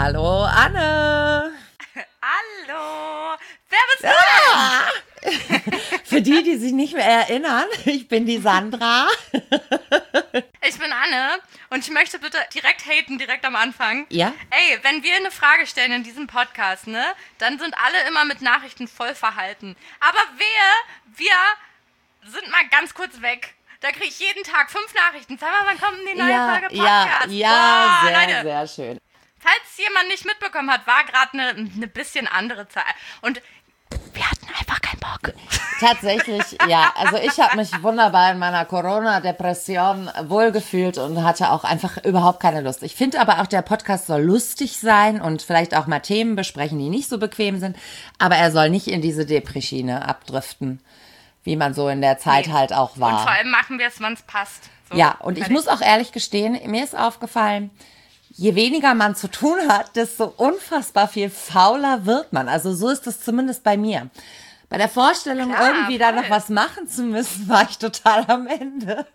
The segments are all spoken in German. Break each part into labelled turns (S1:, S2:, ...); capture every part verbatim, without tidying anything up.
S1: Hallo Anne.
S2: Hallo. Wer bist du
S1: ja. denn? Für die, die sich nicht mehr erinnern, ich bin die Sandra.
S2: Ich bin Anne und ich möchte bitte direkt haten, direkt am Anfang.
S1: Ja?
S2: Ey, wenn wir eine Frage stellen in diesem Podcast, ne, dann sind alle immer mit Nachrichten voll verhalten. Aber wir, wir sind mal ganz kurz weg. Da kriege ich jeden Tag fünf Nachrichten. Sag mal, wann kommt denn die neue
S1: ja,
S2: Folge Podcast?
S1: Ja, ja,
S2: Boah,
S1: sehr,
S2: Leute.
S1: sehr schön.
S2: Falls jemand nicht mitbekommen hat, war gerade eine ne bisschen andere Zeit. Und wir hatten einfach keinen Bock.
S1: Tatsächlich, ja. Also ich habe mich wunderbar in meiner Corona-Depression wohlgefühlt und hatte auch einfach überhaupt keine Lust. Ich finde aber auch, der Podcast soll lustig sein und vielleicht auch mal Themen besprechen, die nicht so bequem sind. Aber er soll nicht in diese Depri-Schiene abdriften, wie man so in der Zeit nee. halt auch war.
S2: Und vor allem machen wir es, wann es passt. So,
S1: ja, und ich muss auch ehrlich gestehen, mir ist aufgefallen, je weniger man zu tun hat, desto unfassbar viel fauler wird man. Also so ist es zumindest bei mir. Bei der Vorstellung, Klar, irgendwie voll. da noch was machen zu müssen, war ich total am Ende.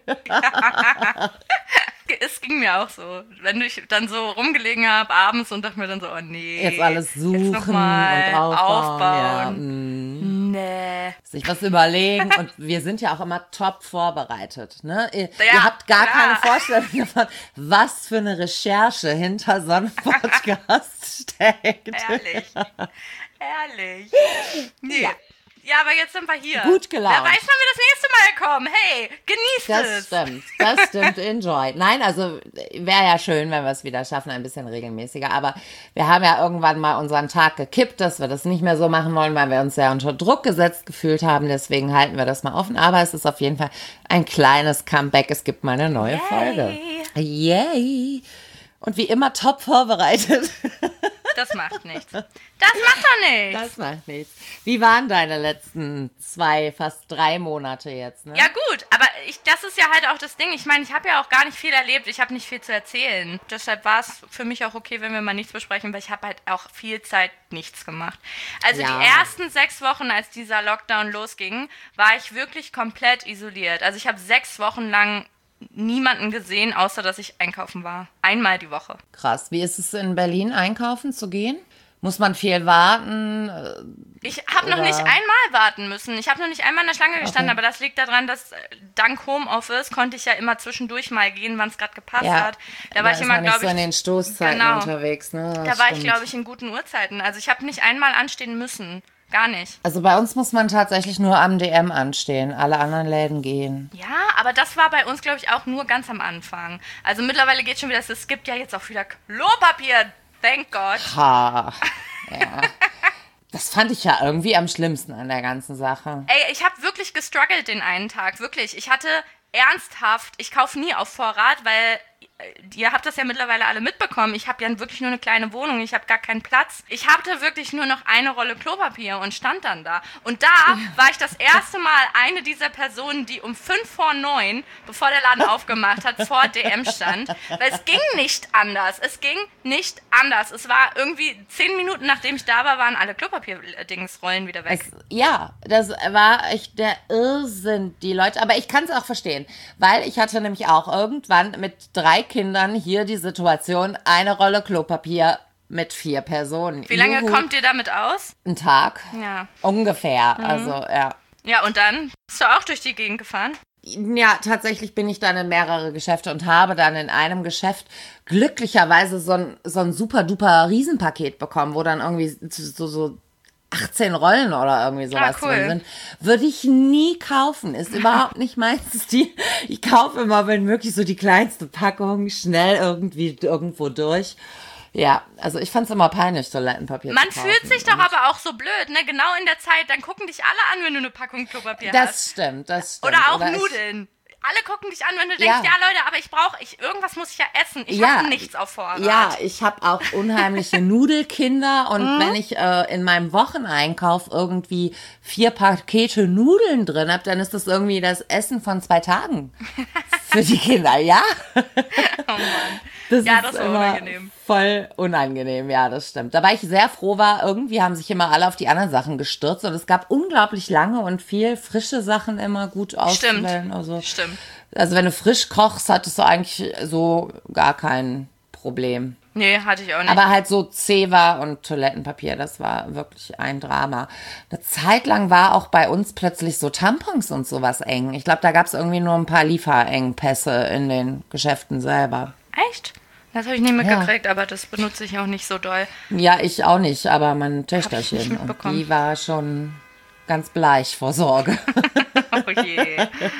S2: Es ging mir auch so. Wenn ich dann so rumgelegen habe abends und dachte mir dann so, oh nee.
S1: Jetzt alles suchen
S2: jetzt noch mal
S1: und aufbauen.
S2: aufbauen.
S1: Ja, mm.
S2: Nee.
S1: Sich was überlegen. Und wir sind ja auch immer top vorbereitet. Ne? Ihr,
S2: ja,
S1: ihr habt gar
S2: klar.
S1: keine Vorstellung davon, was für eine Recherche hinter so einem Podcast steckt.
S2: Ehrlich. Ehrlich. Nee.
S1: Ja.
S2: Ja, aber jetzt sind wir hier.
S1: Gut gelaunt.
S2: Wer weiß, wann wir das nächste Mal kommen. Hey, genießt
S1: das
S2: es.
S1: Das stimmt, das stimmt, enjoy. Nein, also wäre ja schön, wenn wir es wieder schaffen, ein bisschen regelmäßiger. Aber wir haben ja irgendwann mal unseren Tag gekippt, dass wir das nicht mehr so machen wollen, weil wir uns sehr unter Druck gesetzt gefühlt haben. Deswegen halten wir das mal offen. Aber es ist auf jeden Fall ein kleines Comeback. Es gibt mal eine neue
S2: Yay.
S1: Folge. Yay! Und wie immer top vorbereitet.
S2: Das macht nichts. Das macht doch nichts.
S1: Das macht nichts. Wie waren deine letzten zwei, fast drei Monate jetzt? Ne?
S2: Ja gut, aber ich, das ist ja halt auch das Ding. Ich meine, ich habe ja auch gar nicht viel erlebt. Ich habe nicht viel zu erzählen. Deshalb war es für mich auch okay, wenn wir mal nichts besprechen, weil ich habe halt auch viel Zeit nichts gemacht. Also
S1: ja.
S2: die ersten sechs Wochen, als dieser Lockdown losging, war ich wirklich komplett isoliert. Also ich habe sechs Wochen lang niemanden gesehen, außer dass ich einkaufen war. Einmal die Woche.
S1: Krass. Wie ist es in Berlin, einkaufen zu gehen? Muss man viel warten?
S2: Ich habe noch nicht einmal warten müssen. Ich habe noch nicht einmal in der Schlange gestanden, okay. aber das liegt daran, dass dank Homeoffice konnte ich ja immer zwischendurch mal gehen, wann es gerade gepasst
S1: ja,
S2: hat. Da, da war ich immer, glaube
S1: so
S2: ich,
S1: in den Stoßzeiten
S2: genau,
S1: unterwegs. Ne?
S2: Da war stimmt. ich, glaube ich, in guten Uhrzeiten. Also ich habe nicht einmal anstehen müssen. Gar nicht.
S1: Also bei uns muss man tatsächlich nur am D M anstehen. Alle anderen Läden gehen.
S2: Ja, aber das war bei uns, glaube ich, auch nur ganz am Anfang. Also mittlerweile geht schon wieder, es gibt ja jetzt auch wieder Klopapier. Thank God.
S1: Ha, ja. Das fand ich ja irgendwie am schlimmsten an der ganzen Sache.
S2: Ey, ich habe wirklich gestruggelt den einen Tag. Wirklich. Ich hatte ernsthaft, ich kaufe nie auf Vorrat, weil ihr habt das ja mittlerweile alle mitbekommen. Ich habe ja wirklich nur eine kleine Wohnung. Ich habe gar keinen Platz. Ich hatte wirklich nur noch eine Rolle Klopapier und stand dann da. Und da war ich das erste Mal eine dieser Personen, die um fünf vor neun, bevor der Laden aufgemacht hat, vor D M stand. Weil es ging nicht anders. Es ging nicht anders. Es war irgendwie zehn Minuten, nachdem ich da war, waren alle Klopapier-Dingsrollen wieder weg.
S1: Es, ja, das war echt der Irrsinn, die Leute. Aber ich kann es auch verstehen. Weil ich hatte nämlich auch irgendwann mit drei Kindern hier die Situation, eine Rolle Klopapier mit vier Personen.
S2: Wie lange
S1: Juhu.
S2: kommt ihr damit aus?
S1: Ein Tag.
S2: Ja.
S1: Ungefähr,
S2: Mhm.
S1: also ja.
S2: Ja, und dann bist du auch durch die Gegend gefahren?
S1: Ja, tatsächlich bin ich dann in mehrere Geschäfte und habe dann in einem Geschäft glücklicherweise so ein, so ein super duper Riesenpaket bekommen, wo dann irgendwie so, so achtzehn Rollen oder irgendwie sowas
S2: ah, cool.
S1: drin sind. Würde ich nie kaufen. Ist überhaupt nicht meins. Die, ich kaufe immer, wenn möglich, so die kleinste Packung, schnell irgendwie irgendwo durch. Ja, also ich fand's immer peinlich, Toilettenpapier
S2: Man
S1: zu kaufen.
S2: fühlt sich doch aber auch so blöd, ne? Genau in der Zeit, dann gucken dich alle an, wenn du eine Packung Klopapier
S1: das
S2: hast.
S1: Stimmt, das stimmt.
S2: Oder auch
S1: Oder
S2: Nudeln. Alle gucken dich an, wenn du denkst,
S1: Ja.
S2: ja, Leute, aber ich brauche, ich, irgendwas muss ich ja essen. Ich
S1: Ja.
S2: habe nichts auf Vorrat.
S1: Ja, ich habe auch unheimliche Nudelkinder und wenn ich äh, in meinem Wocheneinkauf irgendwie vier Pakete Nudeln drin habe, dann ist das irgendwie das Essen von zwei Tagen für die Kinder, ja?
S2: Oh Mann.
S1: Das
S2: Ja,
S1: ist
S2: das war
S1: immer
S2: unangenehm.
S1: voll unangenehm, ja, das stimmt. Da war ich sehr froh, war irgendwie haben sich immer alle auf die anderen Sachen gestürzt und es gab unglaublich lange und viel frische Sachen immer gut auszuwählen.
S2: Stimmt,
S1: also,
S2: stimmt.
S1: Also wenn du frisch kochst, hattest du eigentlich so gar kein Problem.
S2: Nee, hatte ich auch nicht.
S1: Aber halt so Zewa und Toilettenpapier, das war wirklich ein Drama. Eine Zeit lang war auch bei uns plötzlich so Tampons und sowas eng. Ich glaube, da gab es irgendwie nur ein paar Lieferengpässe in den Geschäften selber.
S2: Echt? Das habe ich nicht mitgekriegt, ja. Aber das benutze ich auch nicht so doll.
S1: Ja, ich auch nicht, aber mein Töchterchen. Und die war schon ganz bleich vor Sorge.
S2: Oh je.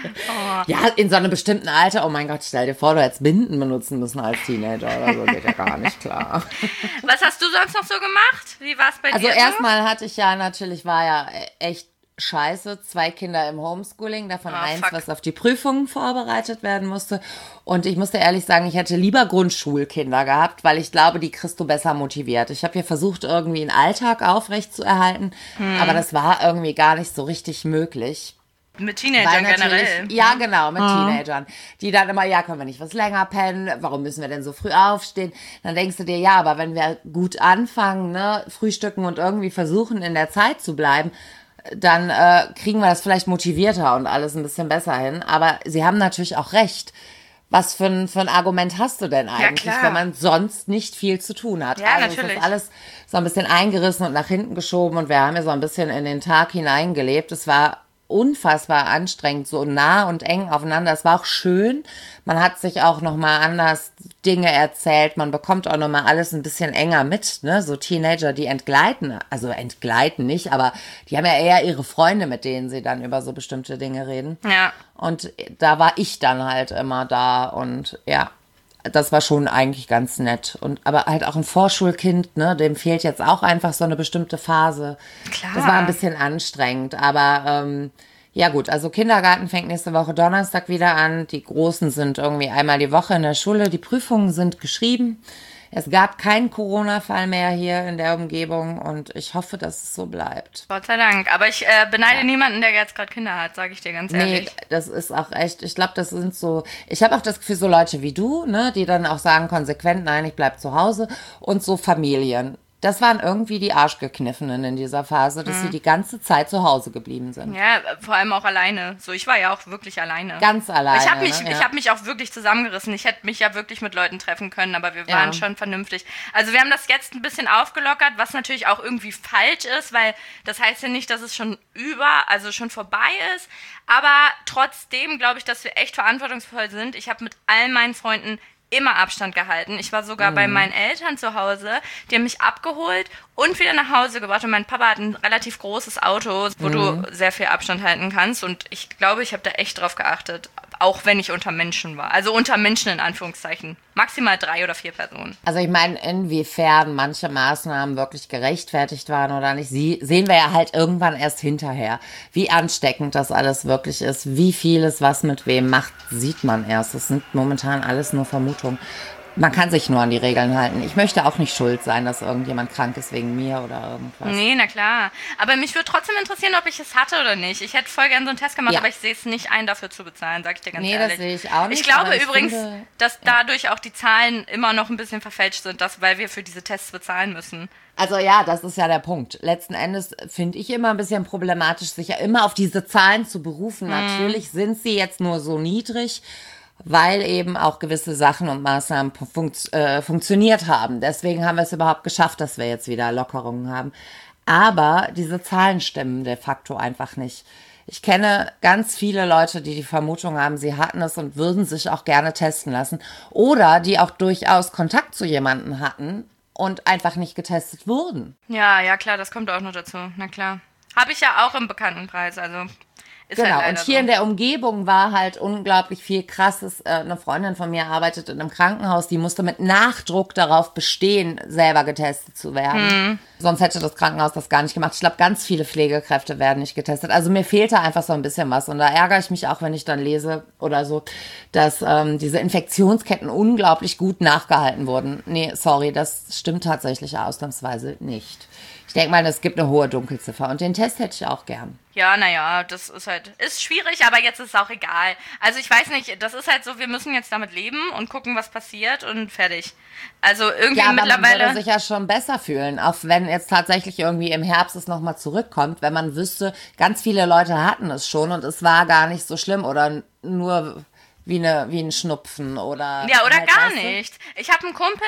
S2: Oh.
S1: Ja, in so einem bestimmten Alter, oh mein Gott, stell dir vor, du hättest Binden benutzen müssen als Teenager oder so, geht ja gar nicht klar.
S2: Was hast du sonst noch so gemacht? Wie war es bei
S1: also
S2: dir?
S1: Also erstmal hatte ich ja natürlich, war ja echt scheiße, zwei Kinder im Homeschooling, davon oh, eins, fuck. was auf die Prüfungen vorbereitet werden musste. Und ich musste ehrlich sagen, ich hätte lieber Grundschulkinder gehabt, weil ich glaube, die kriegst du besser motiviert. Ich habe hier versucht, irgendwie einen Alltag aufrechtzuerhalten, hm. aber das war irgendwie gar nicht so richtig möglich.
S2: Mit Teenagern generell.
S1: Ja, genau, mit mhm. Teenagern. Die dann immer, ja, können wir nicht was länger pennen? Warum müssen wir denn so früh aufstehen? Dann denkst du dir, ja, aber wenn wir gut anfangen, ne, frühstücken und irgendwie versuchen, in der Zeit zu bleiben, dann äh, kriegen wir das vielleicht motivierter und alles ein bisschen besser hin. Aber sie haben natürlich auch recht. Was für ein, für ein Argument hast du denn eigentlich, ja, wenn man sonst nicht viel zu tun hat?
S2: Ja,
S1: also
S2: natürlich.
S1: ist alles so ein bisschen eingerissen und nach hinten geschoben und wir haben ja so ein bisschen in den Tag hineingelebt. Es war unfassbar anstrengend, so nah und eng aufeinander. Es war auch schön. Man hat sich auch nochmal anders Dinge erzählt. Man bekommt auch nochmal alles ein bisschen enger mit, ne? So Teenager, die entgleiten, also entgleiten nicht, aber die haben ja eher ihre Freunde, mit denen sie dann über so bestimmte Dinge reden.
S2: Ja.
S1: Und da war ich dann halt immer da und ja, das war schon eigentlich ganz nett. Und aber halt auch ein Vorschulkind, ne, dem fehlt jetzt auch einfach so eine bestimmte Phase.
S2: Klar.
S1: Das war ein bisschen anstrengend, aber ähm, ja gut, also Kindergarten fängt nächste Woche Donnerstag wieder an. Die Großen sind irgendwie einmal die Woche in der Schule. Die Prüfungen sind geschrieben. Es gab keinen Corona-Fall mehr hier in der Umgebung und ich hoffe, dass es so bleibt.
S2: Gott sei Dank. Aber ich äh, beneide ja. niemanden, der jetzt gerade Kinder hat, sage ich dir ganz ehrlich.
S1: Nee, das ist auch echt, ich glaube, das sind so, ich habe auch das Gefühl, so Leute wie du, ne, die dann auch sagen konsequent, nein, ich bleib zu Hause und so Familien. Das waren irgendwie die Arschgekniffenen in dieser Phase, dass mhm. sie die ganze Zeit zu Hause geblieben sind.
S2: Ja, vor allem auch alleine. So, ich war ja auch wirklich alleine.
S1: Ganz alleine.
S2: Ich habe mich,
S1: ne? ja.
S2: ich habe mich auch wirklich zusammengerissen. Ich hätte mich ja wirklich mit Leuten treffen können, aber wir waren ja. schon vernünftig. Also wir haben das jetzt ein bisschen aufgelockert, was natürlich auch irgendwie falsch ist, weil das heißt ja nicht, dass es schon über, also schon vorbei ist. Aber trotzdem glaube ich, dass wir echt verantwortungsvoll sind. Ich habe mit all meinen Freunden immer Abstand gehalten. Ich war sogar mhm. bei meinen Eltern zu Hause. Die haben mich abgeholt und wieder nach Hause gebracht. Und mein Papa hat ein relativ großes Auto, wo mhm. du sehr viel Abstand halten kannst. Und ich glaube, ich habe da echt drauf geachtet. Auch wenn ich unter Menschen war. Also unter Menschen in Anführungszeichen. Maximal drei oder vier Personen.
S1: Also ich meine, inwiefern manche Maßnahmen wirklich gerechtfertigt waren oder nicht, sie sehen wir ja halt irgendwann erst hinterher. Wie ansteckend das alles wirklich ist, wie viel es was mit wem macht, sieht man erst. Das sind momentan alles nur Vermutungen. Man kann sich nur an die Regeln halten. Ich möchte auch nicht schuld sein, dass irgendjemand krank ist wegen mir oder irgendwas.
S2: Nee, na klar. Aber mich würde trotzdem interessieren, ob ich es hatte oder nicht. Ich hätte voll gerne so einen Test gemacht, ja. aber ich sehe es nicht ein, dafür zu bezahlen, sag ich dir ganz
S1: nee,
S2: ehrlich.
S1: Nee, das sehe ich auch nicht.
S2: Ich glaube ich übrigens,
S1: finde,
S2: dass ja. dadurch auch die Zahlen immer noch ein bisschen verfälscht sind, dass, weil wir für diese Tests bezahlen müssen.
S1: Also ja, das ist ja der Punkt. Letzten Endes finde ich immer ein bisschen problematisch, sich ja immer auf diese Zahlen zu berufen. Mhm. Natürlich sind sie jetzt nur so niedrig, weil eben auch gewisse Sachen und Maßnahmen funkt, äh, funktioniert haben. Deswegen haben wir es überhaupt geschafft, dass wir jetzt wieder Lockerungen haben. Aber diese Zahlen stimmen de facto einfach nicht. Ich kenne ganz viele Leute, die die Vermutung haben, sie hatten es und würden sich auch gerne testen lassen. Oder die auch durchaus Kontakt zu jemandem hatten und einfach nicht getestet wurden.
S2: Ja, ja klar, das kommt auch noch dazu. Na klar. Habe ich ja auch im Bekanntenkreis, also... Ist
S1: genau,
S2: halt
S1: und hier
S2: so.
S1: in der Umgebung war halt unglaublich viel Krasses. Äh, eine Freundin von mir arbeitet in einem Krankenhaus, die musste mit Nachdruck darauf bestehen, selber getestet zu werden. Mhm. Sonst hätte das Krankenhaus das gar nicht gemacht. Ich glaube, ganz viele Pflegekräfte werden nicht getestet. Also mir fehlte einfach so ein bisschen was. Und da ärgere ich mich auch, wenn ich dann lese oder so, dass ähm, diese Infektionsketten unglaublich gut nachgehalten wurden. Nee, sorry, das stimmt tatsächlich ausnahmsweise nicht. Ich denke mal, es gibt eine hohe Dunkelziffer und den Test hätte ich auch gern.
S2: Ja, naja, das ist halt, ist schwierig, aber jetzt ist es auch egal. Also ich weiß nicht, das ist halt so, wir müssen jetzt damit leben und gucken, was passiert und fertig. Also irgendwie
S1: ja, aber
S2: mittlerweile...
S1: man würde sich ja schon besser fühlen, auch wenn jetzt tatsächlich irgendwie im Herbst es nochmal zurückkommt, wenn man wüsste, ganz viele Leute hatten es schon und es war gar nicht so schlimm oder nur wie, eine, wie ein Schnupfen oder...
S2: Ja, oder
S1: halt,
S2: gar
S1: weißt du?
S2: nicht. Ich habe einen Kumpel,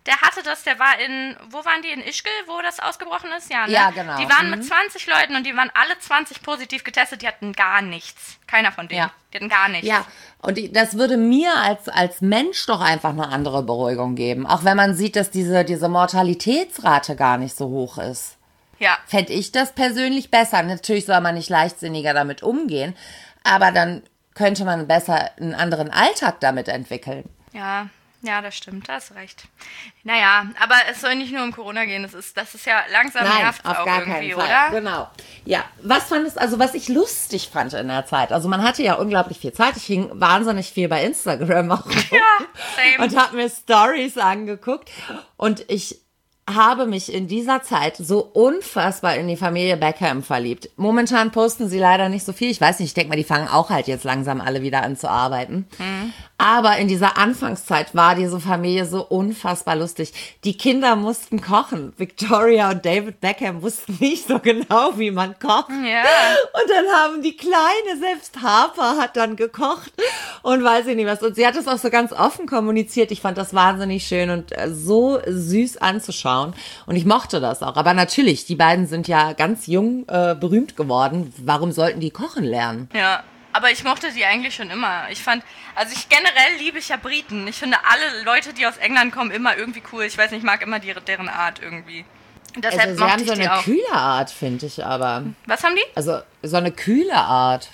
S2: der hatte das, der war in, wo waren die, in Ischgl, wo das ausgebrochen ist? Ja, ne?
S1: Ja, genau.
S2: Die waren
S1: mhm.
S2: mit zwanzig Leuten und die waren alle zwanzig positiv getestet, die hatten gar nichts. Keiner von denen.
S1: Ja.
S2: Die hatten gar nichts.
S1: Ja, und die- das würde mir als, als Mensch doch einfach eine andere Beruhigung geben. Auch wenn man sieht, dass diese, diese Mortalitätsrate gar nicht so hoch ist.
S2: Ja.
S1: Fände ich das persönlich besser. Natürlich soll man nicht leichtsinniger damit umgehen, aber dann könnte man besser einen anderen Alltag damit entwickeln.
S2: Ja, ja, das stimmt, da hast recht. Naja, aber es soll nicht nur um Corona gehen, das ist, das ist ja langsam
S1: Nein,
S2: nervt
S1: auf
S2: auch
S1: gar
S2: irgendwie,
S1: keinen Fall.
S2: oder?
S1: Genau. Ja, was fandest, also was ich lustig fand in der Zeit, also man hatte ja unglaublich viel Zeit, ich hing wahnsinnig viel bei Instagram auch rum
S2: Ja, same.
S1: und habe mir Stories angeguckt und ich habe mich in dieser Zeit so unfassbar in die Familie Beckham verliebt. Momentan posten sie leider nicht so viel. Ich weiß nicht, ich denke mal, die fangen auch halt jetzt langsam alle wieder an zu arbeiten. Mhm. Aber in dieser Anfangszeit war diese Familie so unfassbar lustig. Die Kinder mussten kochen. Victoria und David Beckham wussten nicht so genau, wie man kocht.
S2: Ja.
S1: Und dann haben die Kleine, selbst Harper, hat dann gekocht und weiß ich nicht was. Und sie hat es auch so ganz offen kommuniziert. Ich fand das wahnsinnig schön und äh, so süß anzuschauen. Und ich mochte das auch. Aber natürlich, die beiden sind ja ganz jung äh, berühmt geworden. Warum sollten die kochen lernen?
S2: Ja, aber ich mochte die eigentlich schon immer. Ich fand, also ich generell liebe ich ja Briten. Ich finde alle Leute, die aus England kommen, immer irgendwie cool. Ich weiß nicht, ich mag immer die, deren Art irgendwie. Und deshalb
S1: Also sie
S2: mochte
S1: haben
S2: ich
S1: so
S2: die
S1: eine
S2: auch.
S1: kühle Art, finde ich aber.
S2: Was haben die?
S1: Also so eine kühle Art.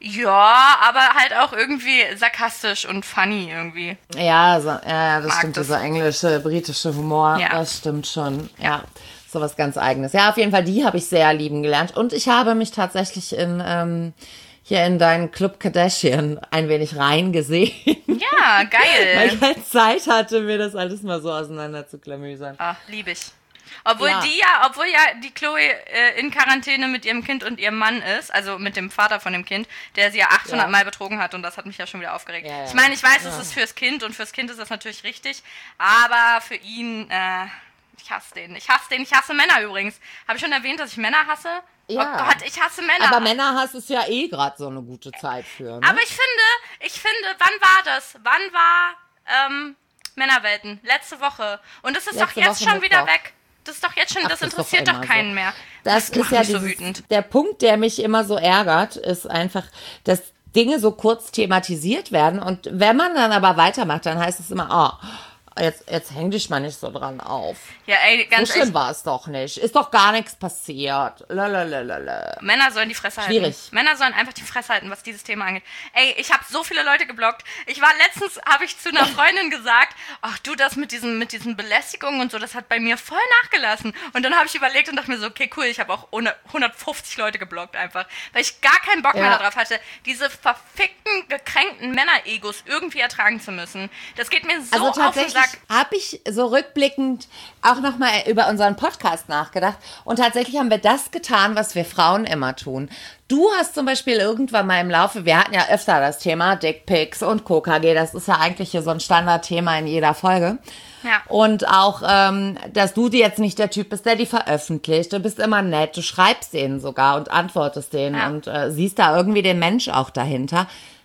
S2: Ja, aber halt auch irgendwie sarkastisch und funny irgendwie.
S1: Ja, so, ja das
S2: Mag
S1: stimmt,
S2: das.
S1: dieser englische, britische Humor,
S2: Ja.
S1: das stimmt schon. Ja, so was ganz Eigenes. Ja, auf jeden Fall, die habe ich sehr lieben gelernt. Und ich habe mich tatsächlich in ähm, hier in deinen Club Kardashian ein wenig reingesehen.
S2: Ja, geil.
S1: Weil ich halt Zeit hatte, mir das alles mal so auseinander zu klamüsern.
S2: Ah, liebe ich. Obwohl
S1: Ja.
S2: die ja, obwohl ja die Chloe äh, in Quarantäne mit ihrem Kind und ihrem Mann ist, also mit dem Vater von dem Kind, der sie ja achthundert
S1: Ja.
S2: Mal betrogen hat und das hat mich ja schon wieder aufgeregt.
S1: Ja, ja.
S2: Ich meine, ich weiß,
S1: Ja.
S2: es ist fürs Kind und fürs Kind ist das natürlich richtig, aber für ihn, äh, ich hasse den. Ich hasse den, ich hasse Männer übrigens. Habe ich schon erwähnt, dass ich Männer hasse?
S1: Ja.
S2: Oh Gott, ich hasse Männer.
S1: Aber Männerhass ist ja eh gerade so eine gute Zeit für. Ne?
S2: Aber ich finde, ich finde, wann war das? Wann war ähm, Männerwelten? Letzte Woche. Und das ist
S1: Letzte
S2: doch jetzt
S1: Woche
S2: schon wieder
S1: Mittwoch.
S2: weg. Das ist doch jetzt schon,
S1: Ach,
S2: das
S1: das ist doch
S2: interessiert doch,
S1: immer
S2: keinen
S1: so.
S2: mehr.
S1: Das, ist
S2: macht
S1: ja
S2: mich so
S1: dieses,
S2: wütend.
S1: der Punkt, der mich immer so ärgert, ist einfach, dass Dinge so kurz thematisiert werden und wenn man dann aber weitermacht, dann heißt es immer, oh, jetzt, jetzt häng dich mal nicht so dran auf.
S2: Ja, ey,
S1: So
S2: ganz
S1: schlimm
S2: ehrlich,
S1: war es doch nicht. Ist doch gar nichts passiert. Lalalala.
S2: Männer sollen die Fresse halten.
S1: Schwierig.
S2: Männer sollen einfach die Fresse halten, was dieses Thema angeht. Ey, ich habe so viele Leute geblockt. Ich war letztens, habe ich zu einer Freundin gesagt, ach du, das mit diesen, mit diesen Belästigungen und so, das hat bei mir voll nachgelassen. Und dann habe ich überlegt und dachte mir so, okay, cool, ich habe auch ohne hundertfünfzig Leute geblockt einfach, weil ich gar keinen Bock
S1: Ja.
S2: mehr darauf hatte, diese verfickten, gekränkten Männer-Egos irgendwie ertragen zu müssen. Das geht mir so
S1: Also
S2: auf den
S1: tatsächlich
S2: Sack.
S1: habe ich so rückblickend auch nochmal über unseren Podcast nachgedacht und tatsächlich haben wir das getan, was wir Frauen immer tun. Du hast zum Beispiel irgendwann mal im Laufe, wir hatten ja öfter das Thema Dickpics und K K G, das ist ja eigentlich hier so ein Standardthema in jeder Folge.
S2: Ja.
S1: Und auch, ähm, dass du jetzt nicht der Typ bist, der die veröffentlicht. Du bist immer nett, du schreibst denen sogar und antwortest denen
S2: Ja.
S1: und äh, siehst da irgendwie den Mensch auch dahinter.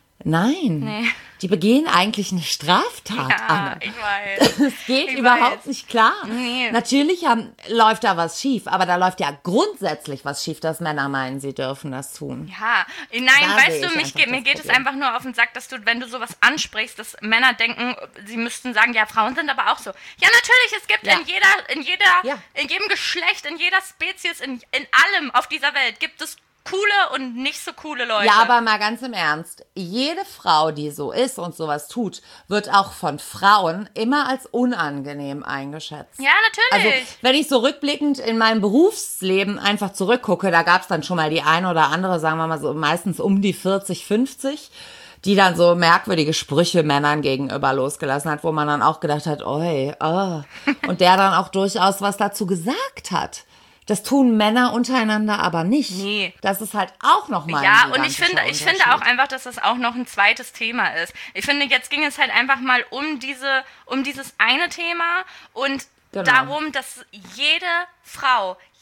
S1: Nein,
S2: Nee.
S1: die begehen eigentlich eine Straftat,
S2: Ja,
S1: Anne.
S2: ich weiß.
S1: Es geht
S2: Ich
S1: überhaupt
S2: weiß.
S1: nicht klar.
S2: Nee.
S1: Natürlich haben, läuft da was schief, aber da läuft ja grundsätzlich was schief, dass Männer meinen, sie dürfen das tun.
S2: Ja, nein,
S1: Da sehe
S2: weißt du,
S1: ich
S2: mich
S1: einfach
S2: geht, mir
S1: das
S2: geht es
S1: Problem.
S2: einfach nur auf den Sack, dass du, wenn du sowas ansprichst, dass Männer denken, sie müssten sagen, ja, Frauen sind aber auch so. Ja, natürlich, es gibt
S1: Ja.
S2: in jeder, in jeder,
S1: Ja.
S2: in jedem Geschlecht, in jeder Spezies, in, in allem auf dieser Welt gibt es coole und nicht so coole Leute.
S1: Ja, aber mal ganz im Ernst. Jede Frau, die so ist und sowas tut, wird auch von Frauen immer als unangenehm eingeschätzt.
S2: Ja,
S1: Also,
S2: natürlich.
S1: wenn ich so rückblickend in mein Berufsleben einfach zurückgucke, da gab es dann schon mal die eine oder andere, sagen wir mal so, meistens um die vierzig, fünfzig, die dann so merkwürdige Sprüche Männern gegenüber losgelassen hat, wo man dann auch gedacht hat, oi, oh. Und der dann auch durchaus was dazu gesagt hat. Das tun Männer untereinander aber nicht.
S2: Nee.
S1: Das ist halt auch nochmal
S2: Ja,
S1: ein
S2: und ich
S1: gigantischer
S2: finde, ich finde
S1: Unterschied.
S2: auch einfach, dass das auch noch ein zweites Thema ist. Ich finde, jetzt ging es halt einfach mal um diese, um dieses eine Thema und
S1: Genau.
S2: darum, dass jede Frau,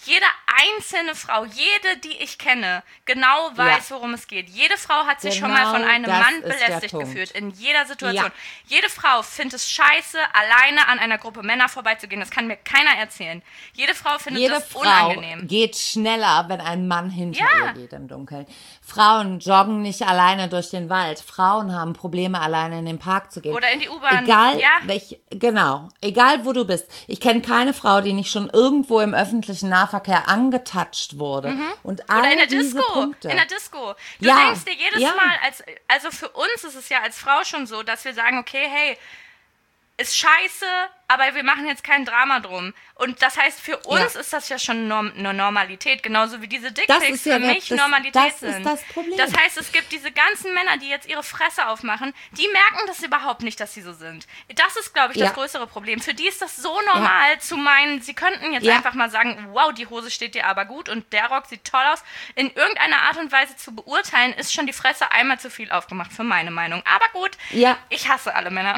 S2: jede einzelne Frau, jede, die ich kenne, genau weiß, ja. worum es geht. Jede Frau hat sich genau schon mal von einem Mann belästigt gefühlt, in jeder Situation. Ja. Jede Frau findet es scheiße, alleine an einer Gruppe Männer vorbeizugehen. Das kann mir keiner erzählen. Jede Frau findet
S1: jede
S2: das
S1: Frau
S2: unangenehm.
S1: Geht schneller, wenn ein Mann hinter
S2: ja.
S1: ihr geht im Dunkeln. Frauen joggen nicht alleine durch den Wald. Frauen haben Probleme, alleine in den Park zu gehen.
S2: Oder in die U-Bahn.
S1: Egal,
S2: ja.
S1: welch, genau, egal wo du bist. Ich kenne keine Frau, die nicht schon irgendwo im öffentlichen Nahverkehr angetatscht wurde. Mhm. Und all
S2: Oder in der
S1: diese
S2: Disco.
S1: Punkte.
S2: In der Disco. Du
S1: ja.
S2: denkst dir jedes
S1: ja.
S2: Mal, als, also für uns ist es ja als Frau schon so, dass wir sagen, okay, hey, ist scheiße, aber wir machen jetzt kein Drama drum. Und das heißt, für uns ja. ist das ja schon norm- eine Normalität, genauso wie diese Dickpics für ja mich das, Normalität
S1: das
S2: sind.
S1: Das ist das Problem.
S2: Das heißt, es gibt diese ganzen Männer, die jetzt ihre Fresse aufmachen, die merken das überhaupt nicht, dass sie so sind. Das ist, glaube ich, das ja. größere Problem. Für die ist das so normal ja. zu meinen, sie könnten jetzt ja. einfach mal sagen, wow, die Hose steht dir aber gut und der Rock sieht toll aus. In irgendeiner Art und Weise zu beurteilen, ist schon die Fresse einmal zu viel aufgemacht, für meine Meinung. Aber gut,
S1: ja.
S2: ich hasse alle Männer.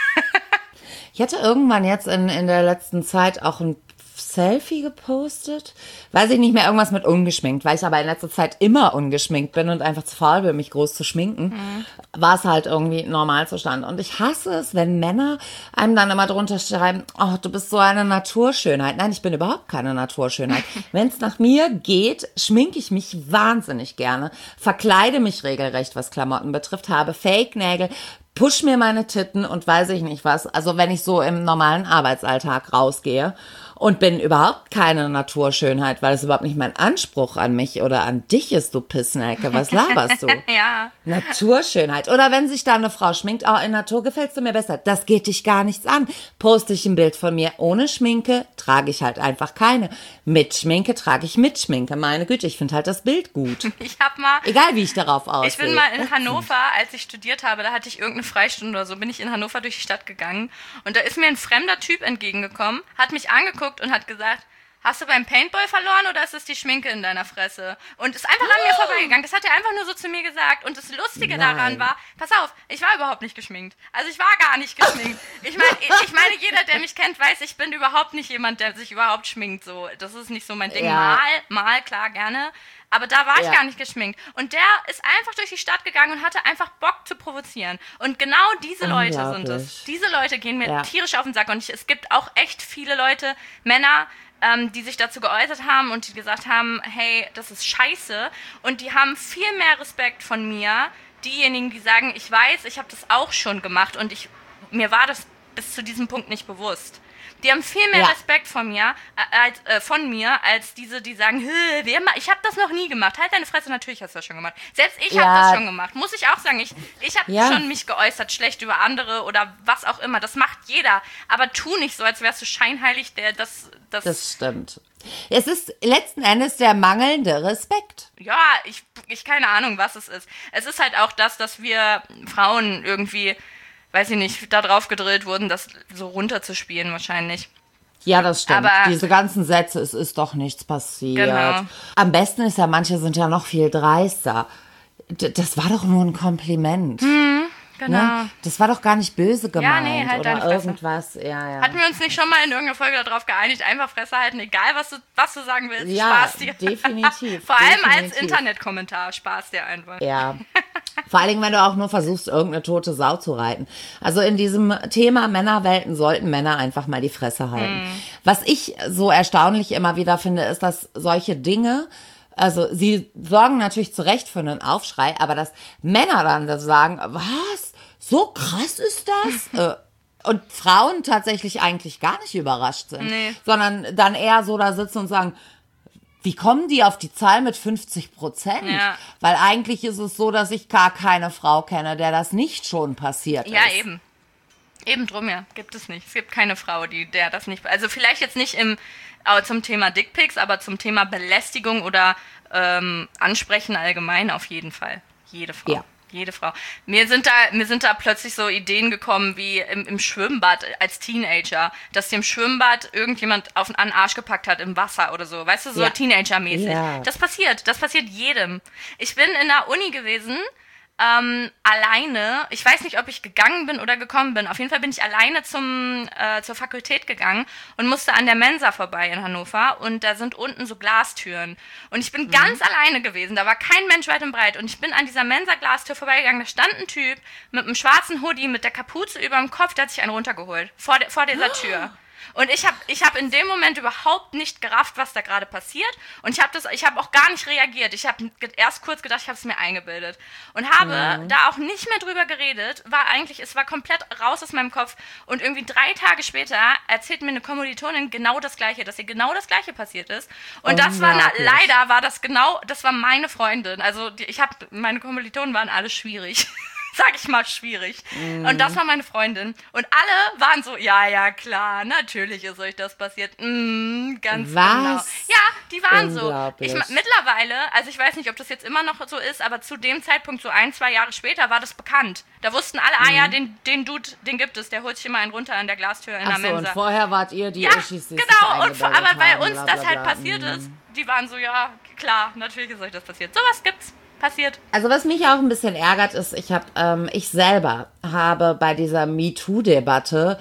S1: Ich hatte irgendwann jetzt in, in der letzten Zeit auch ein Selfie gepostet. Weiß ich nicht mehr, irgendwas mit ungeschminkt, weil ich aber in letzter Zeit immer ungeschminkt bin und einfach zu faul bin, mich groß zu schminken, mhm. war es halt irgendwie Normalzustand. Und ich hasse es, wenn Männer einem dann immer drunter schreiben, oh, du bist so eine Naturschönheit. Nein, ich bin überhaupt keine Naturschönheit. Wenn es nach mir geht, schminke ich mich wahnsinnig gerne, verkleide mich regelrecht, was Klamotten betrifft, habe Fake-Nägel, push mir meine Titten und weiß ich nicht was. Also wenn ich so im normalen Arbeitsalltag rausgehe und bin überhaupt keine Naturschönheit, weil es überhaupt nicht mein Anspruch an mich oder an dich ist, du Pissnelke. Was laberst du?
S2: Ja.
S1: Naturschönheit. Oder wenn sich da eine Frau schminkt, oh, in Natur gefällst du mir besser. Das geht dich gar nichts an. Poste ich ein Bild von mir ohne Schminke, trage ich halt einfach keine. Mit Schminke trage ich mit Schminke. Meine Güte, ich finde halt das Bild gut.
S2: Ich hab mal...
S1: Egal, wie ich darauf aussehe.
S2: Ich bin mal in Hannover, als ich studiert habe, da hatte ich irgendeine Freistunde oder so, bin ich in Hannover durch die Stadt gegangen und da ist mir ein fremder Typ entgegengekommen, hat mich angeguckt und hat gesagt, hast du beim Paintball verloren oder ist es die Schminke in deiner Fresse? Und ist einfach an mir vorbeigegangen. Das hat er einfach nur so zu mir gesagt. Und das Lustige
S1: Nein.
S2: daran war, pass auf, ich war überhaupt nicht geschminkt. Also ich war gar nicht geschminkt. Ich meine, ich meine, jeder, der mich kennt, weiß, ich bin überhaupt nicht jemand, der sich überhaupt schminkt. So, das ist nicht so mein Ding.
S1: Ja.
S2: Mal, mal, klar, gerne. Aber da war ich
S1: ja.
S2: gar nicht geschminkt. Und der ist einfach durch die Stadt gegangen und hatte einfach Bock zu provozieren. Und genau diese Leute sind es. Diese Leute gehen mir ja. tierisch auf den Sack. Und ich, es gibt auch echt viele Leute, Männer, ähm, die sich dazu geäußert haben und die gesagt haben, hey, das ist scheiße. Und die haben viel mehr Respekt von mir. Diejenigen, die sagen, ich weiß, ich habe das auch schon gemacht und ich, mir war das bis zu diesem Punkt nicht bewusst. Die haben viel mehr
S1: ja.
S2: Respekt von mir, äh, als, äh, von mir, als diese, die sagen, wer ma- ich habe das noch nie gemacht. Halt deine Fresse, natürlich hast du das schon gemacht. Selbst ich
S1: ja.
S2: habe das schon gemacht. Muss ich auch sagen, ich, ich habe
S1: ja.
S2: schon mich geäußert, schlecht über andere oder was auch immer. Das macht jeder. Aber tu nicht so, als wärst du scheinheilig, der das... Das,
S1: das stimmt. Es ist letzten Endes der mangelnde Respekt.
S2: Ja, ich, ich keine Ahnung, was es ist. Es ist halt auch das, dass wir Frauen irgendwie... weiß ich nicht, da drauf gedrillt wurden, das so runterzuspielen wahrscheinlich.
S1: Ja, das stimmt.
S2: Aber
S1: diese ganzen Sätze, es ist doch nichts passiert.
S2: Genau.
S1: Am besten ist ja, manche sind ja noch viel dreister. D- das war doch nur ein Kompliment.
S2: Hm, genau.
S1: Ne? Das war doch gar nicht böse gemeint.
S2: Ja, nee, halt
S1: oder
S2: deine Fresse.
S1: irgendwas. Ja, ja.
S2: Hatten wir uns nicht schon mal in irgendeiner Folge darauf geeinigt, einfach Fresse halten, egal was du, was du sagen willst,
S1: ja,
S2: Spaß dir.
S1: definitiv.
S2: Vor allem
S1: definitiv.
S2: als Internetkommentar, Spaß dir einfach.
S1: Ja. Vor allen Dingen, wenn du auch nur versuchst, irgendeine tote Sau zu reiten. Also in diesem Thema Männerwelten sollten Männer einfach mal die Fresse halten. Mm. Was ich so erstaunlich immer wieder finde, ist, dass solche Dinge, also sie sorgen natürlich zu Recht für einen Aufschrei, aber dass Männer dann das sagen, was? So krass ist das? Und Frauen tatsächlich eigentlich gar nicht überrascht sind,
S2: nee.
S1: sondern dann eher so da sitzen und sagen, wie kommen die auf die Zahl mit fünfzig Prozent?
S2: Ja.
S1: Weil eigentlich ist es so, dass ich gar keine Frau kenne, der das nicht schon passiert
S2: ja,
S1: ist.
S2: Ja, eben. Eben drum, ja. Gibt es nicht. Es gibt keine Frau, die der das nicht... Also vielleicht jetzt nicht im äh, zum Thema Dickpics, aber zum Thema Belästigung oder ähm, Ansprechen allgemein auf jeden Fall. Jede Frau.
S1: Ja.
S2: Jede Frau. Mir sind da, mir sind da plötzlich so Ideen gekommen, wie im, im Schwimmbad als Teenager, dass dir im Schwimmbad irgendjemand auf den Arsch gepackt hat im Wasser oder so. Weißt du, so
S1: ja.
S2: Teenager-mäßig.
S1: Ja.
S2: Das passiert. Das passiert jedem. Ich bin in der Uni gewesen, ähm, alleine, ich weiß nicht, ob ich gegangen bin oder gekommen bin, auf jeden Fall bin ich alleine zum, äh, zur Fakultät gegangen und musste an der Mensa vorbei in Hannover und da sind unten so Glastüren und ich bin mhm. ganz alleine gewesen, da war kein Mensch weit und breit und ich bin an dieser Mensa-Glastür vorbeigegangen, da stand ein Typ mit einem schwarzen Hoodie, mit der Kapuze über dem Kopf, der hat sich einen runtergeholt, vor, de- vor dieser Tür. Und ich habe ich hab in dem Moment überhaupt nicht gerafft, was da gerade passiert. Und ich habe das, ich habe auch gar nicht reagiert. Ich habe erst kurz gedacht, ich habe es mir eingebildet. Und habe mhm. da auch nicht mehr drüber geredet. War eigentlich, es war komplett raus aus meinem Kopf. Und irgendwie drei Tage später erzählt mir eine Kommilitonin genau das Gleiche, dass ihr genau das Gleiche passiert ist. Und das war, na, leider war das genau, das war meine Freundin. Also die, ich habe, meine Kommilitonen waren alle schwierig. Sag ich mal, schwierig. Mm. Und das war meine Freundin. Und alle waren so, ja, ja, klar, natürlich ist euch das passiert. Mm, ganz
S1: Was?
S2: genau. Ja, die waren so. Ich, mittlerweile, also ich weiß nicht, ob das jetzt immer noch so ist, aber zu dem Zeitpunkt, so ein, zwei Jahre später, war das bekannt. Da wussten alle, mm. ah ja, den, den Dude, den gibt es, der holt sich immer einen runter an der Glastür in
S1: Ach
S2: der
S1: so,
S2: Mensa.
S1: Und vorher wart ihr die
S2: ja,
S1: Uschis, die
S2: genau, und vor, aber weil uns
S1: bla, bla,
S2: das
S1: bla,
S2: halt
S1: bla.
S2: passiert
S1: mm.
S2: ist, die waren so, ja, klar, natürlich ist euch das passiert. Sowas gibt's. Passiert.
S1: Also was mich auch ein bisschen ärgert ist, ich habe, ähm, ich selber habe bei dieser MeToo-Debatte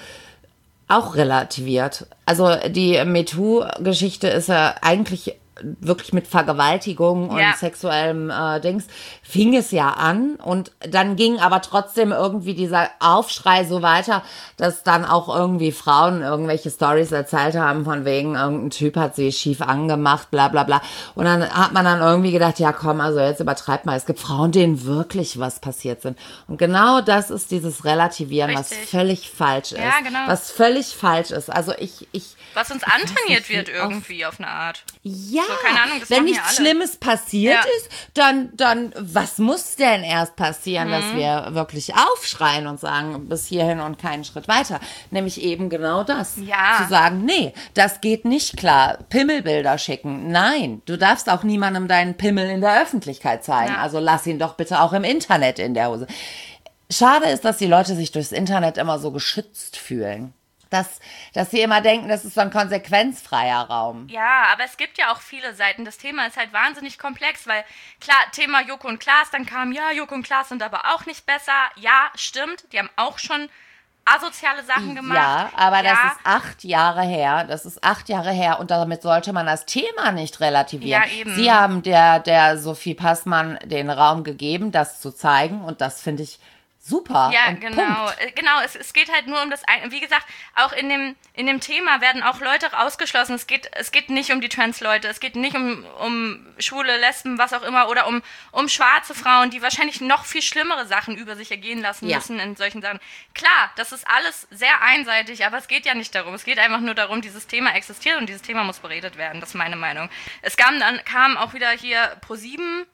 S1: auch relativiert. Also die MeToo-Geschichte ist ja eigentlich wirklich mit Vergewaltigung und
S2: ja.
S1: sexuellem äh, Dings, fing es ja an und dann ging aber trotzdem irgendwie dieser Aufschrei so weiter, dass dann auch irgendwie Frauen irgendwelche Storys erzählt haben, von wegen irgendein Typ hat sie schief angemacht, bla bla bla. Und dann hat man dann irgendwie gedacht, ja komm, also jetzt übertreibt mal. Es gibt Frauen, denen wirklich was passiert sind. Und genau das ist dieses Relativieren,
S2: Richtig.
S1: was völlig falsch ist.
S2: Ja, genau.
S1: Was völlig falsch ist. Also ich, ich
S2: Was uns antrainiert wird irgendwie auf eine Art.
S1: Ja,
S2: so, keine Ahnung, das
S1: wenn
S2: machen
S1: nichts
S2: ja alle.
S1: Schlimmes passiert
S2: Ja.
S1: ist, dann, dann, was muss denn erst passieren,
S2: Mhm.
S1: dass wir wirklich aufschreien und sagen, bis hierhin und keinen Schritt weiter? Nämlich eben genau das.
S2: Ja.
S1: Zu sagen, nee, das geht nicht klar. Pimmelbilder schicken. Nein, du darfst auch niemandem deinen Pimmel in der Öffentlichkeit zeigen.
S2: Ja.
S1: Also lass ihn doch bitte auch im Internet in der Hose. Schade ist, dass die Leute sich durchs Internet immer so geschützt fühlen. Dass, dass sie immer denken, das ist so ein konsequenzfreier Raum.
S2: Ja, aber es gibt ja auch viele Seiten. Das Thema ist halt wahnsinnig komplex, weil klar, Thema Joko und Klaas, dann kam, ja, Joko und Klaas sind aber auch nicht besser. Ja, stimmt, die haben auch schon asoziale Sachen gemacht.
S1: Ja, aber
S2: ja.
S1: das ist acht Jahre her. Das ist acht Jahre her und damit sollte man das Thema nicht relativieren.
S2: Ja, eben.
S1: Sie haben der, der Sophie Passmann den Raum gegeben, das zu zeigen und das finde ich super.
S2: Ja,
S1: und
S2: genau.
S1: Punkt.
S2: Äh, Genau, es, es geht halt nur um das eine. Wie gesagt, auch in dem, in dem Thema werden auch Leute ausgeschlossen. Es geht, es geht nicht um die Trans-Leute, es geht nicht um, um Schwule, Lesben, was auch immer, oder um, um schwarze Frauen, die wahrscheinlich noch viel schlimmere Sachen über sich ergehen lassen
S1: Ja.
S2: müssen in solchen Sachen. Klar, das ist alles sehr einseitig, aber es geht ja nicht darum. Es geht einfach nur darum, dieses Thema existiert und dieses Thema muss beredet werden. Das ist meine Meinung. Es kam dann, kam auch wieder hier ProSieben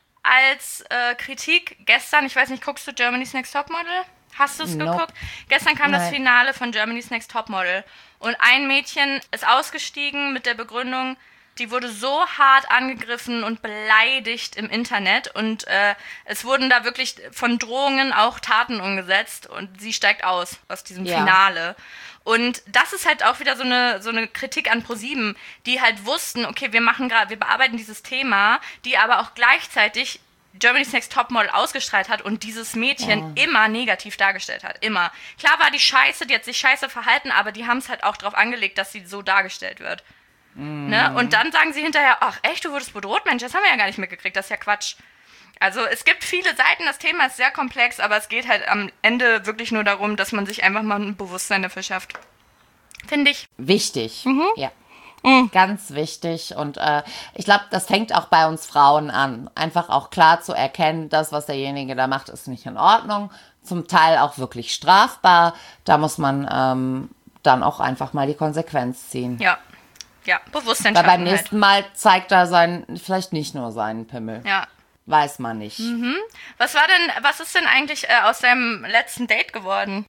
S2: als äh, Kritik gestern, ich weiß nicht, guckst du Germany's Next Topmodel? Hast du es
S1: Nope.
S2: geguckt? Gestern kam das
S1: Nein.
S2: Finale von Germany's Next Topmodel und ein Mädchen ist ausgestiegen mit der Begründung, die wurde so hart angegriffen und beleidigt im Internet und äh, es wurden da wirklich von Drohungen auch Taten umgesetzt und sie steigt aus aus diesem
S1: Ja.
S2: Finale. Und das ist halt auch wieder so eine, so eine Kritik an ProSieben, die halt wussten, okay, wir machen gerade, wir bearbeiten dieses Thema, die aber auch gleichzeitig Germany's Next Topmodel ausgestrahlt hat und dieses Mädchen
S1: Ja.
S2: immer negativ dargestellt hat, immer. Klar war die scheiße, die hat sich scheiße verhalten, aber die haben es halt auch drauf angelegt, dass sie so dargestellt wird.
S1: Mm.
S2: Ne? Und dann sagen sie hinterher, ach echt, du wurdest bedroht? Mensch, das haben wir ja gar nicht mitgekriegt, das ist ja Quatsch. Also es gibt viele Seiten, das Thema ist sehr komplex, aber es geht halt am Ende wirklich nur darum, dass man sich einfach mal ein Bewusstsein dafür schafft. Finde ich.
S1: Wichtig,
S2: Mhm.
S1: ja. Ganz wichtig und äh, ich glaube, das fängt auch bei uns Frauen an. Einfach auch klar zu erkennen, das, was derjenige da macht, ist nicht in Ordnung. Zum Teil auch wirklich strafbar. Da muss man ähm, dann auch einfach mal die Konsequenz ziehen.
S2: Ja, ja, Bewusstsein
S1: Weil beim
S2: schaffen
S1: nächsten Mal zeigt er sein, vielleicht nicht nur seinen Pimmel.
S2: halt. Ja.
S1: Weiß man nicht.
S2: Was war denn, was ist denn eigentlich äh, aus deinem letzten Date geworden?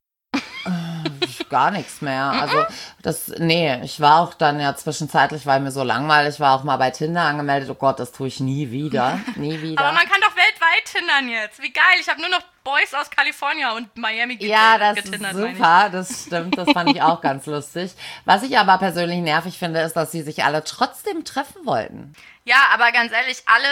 S1: Gar nichts mehr. Also das, nee, ich war auch dann ja zwischenzeitlich, weil mir so langweilig war, auch mal bei Tinder angemeldet. Oh Gott, das tue ich nie wieder. Nie wieder.
S2: Aber man kann doch weltweit tindern jetzt. Wie geil, ich habe nur noch Boys aus Kalifornien und Miami get-
S1: Ja, das ist
S2: getindert, meine ich.
S1: super, das stimmt, das fand ich auch ganz lustig. Was ich aber persönlich nervig finde, ist, dass sie sich alle trotzdem treffen wollten.
S2: Ja, aber ganz ehrlich, alle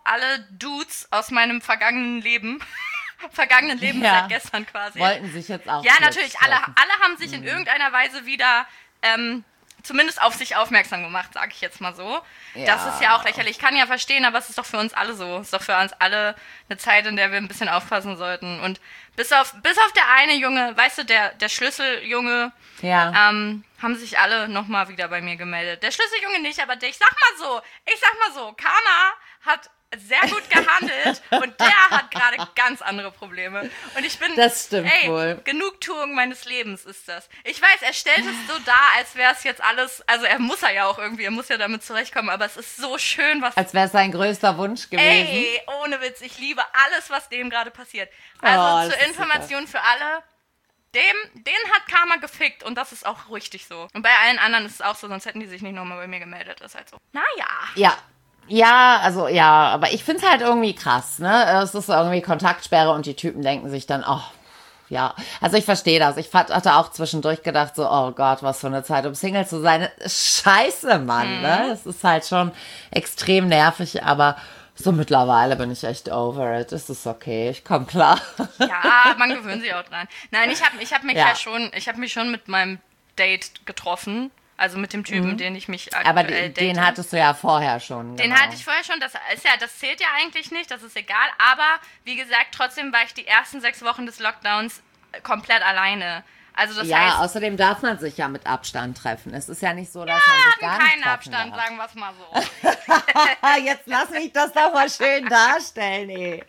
S2: alle Dudes aus meinem vergangenen Leben, vergangenen Leben
S1: Ja.
S2: seit gestern quasi.
S1: Wollten sich jetzt auch
S2: Ja,
S1: Glücks
S2: natürlich, alle,
S1: treffen.
S2: alle haben sich in irgendeiner Weise wieder ähm, zumindest auf sich aufmerksam gemacht, sage ich jetzt mal so.
S1: Ja.
S2: Das ist ja auch lächerlich. Ich kann ja verstehen, aber es ist doch für uns alle so. Es ist doch für uns alle eine Zeit, in der wir ein bisschen aufpassen sollten. Und bis auf, bis auf der eine Junge, weißt du, der, der Schlüsseljunge,
S1: Ja.
S2: ähm, haben sich alle nochmal wieder bei mir gemeldet. Der Schlüsseljunge nicht, aber der, ich sag mal so, ich sag mal so, Karma hat sehr gut gehandelt und der hat gerade ganz andere Probleme. Und ich bin,
S1: Das stimmt
S2: ey,
S1: wohl.
S2: Genugtuung meines Lebens ist das. Ich weiß, er stellt es so dar, als wäre es jetzt alles, also er muss er ja auch irgendwie, er muss ja damit zurechtkommen, aber es ist so schön, was...
S1: Als wäre es sein größter Wunsch gewesen.
S2: Ey, ohne Witz, ich liebe alles, was dem gerade passiert. Also
S1: Oh, das
S2: zur
S1: ist
S2: Information für alle, dem, den hat Karma gefickt und das ist auch richtig so. Und bei allen anderen ist es auch so, sonst hätten die sich nicht nochmal bei mir gemeldet. Das ist halt so. Naja.
S1: Ja. Ja, also ja, aber ich find's halt irgendwie krass, ne? Es ist irgendwie Kontaktsperre und die Typen denken sich dann, oh, ja. Also ich verstehe das. Ich hatte auch zwischendurch gedacht, so, oh Gott, was für eine Zeit, um Single zu sein. Scheiße, Mann, mhm. ne? Es ist halt schon extrem nervig, aber so mittlerweile bin ich echt over it. Es ist okay, ich komme klar.
S2: Ja, man gewöhnt sich auch dran. Nein, ich habe ich hab mich ja. ja schon, ich habe mich schon mit meinem Date getroffen. Also mit dem Typen, mhm. den ich mich aktuell
S1: Aber den, den hattest du ja vorher schon.
S2: Den
S1: genau.
S2: hatte ich vorher schon. Das ist ja, das zählt ja eigentlich nicht, das ist egal. Aber wie gesagt, trotzdem war ich die ersten sechs Wochen des Lockdowns komplett alleine. Also das
S1: ja,
S2: heißt,
S1: außerdem darf man sich ja mit Abstand treffen. Es ist ja nicht so, dass
S2: ja,
S1: man sich gar
S2: hatten
S1: nicht
S2: keinen Abstand,
S1: darf.
S2: sagen wir es mal so.
S1: Jetzt lass mich das doch mal schön darstellen, ey.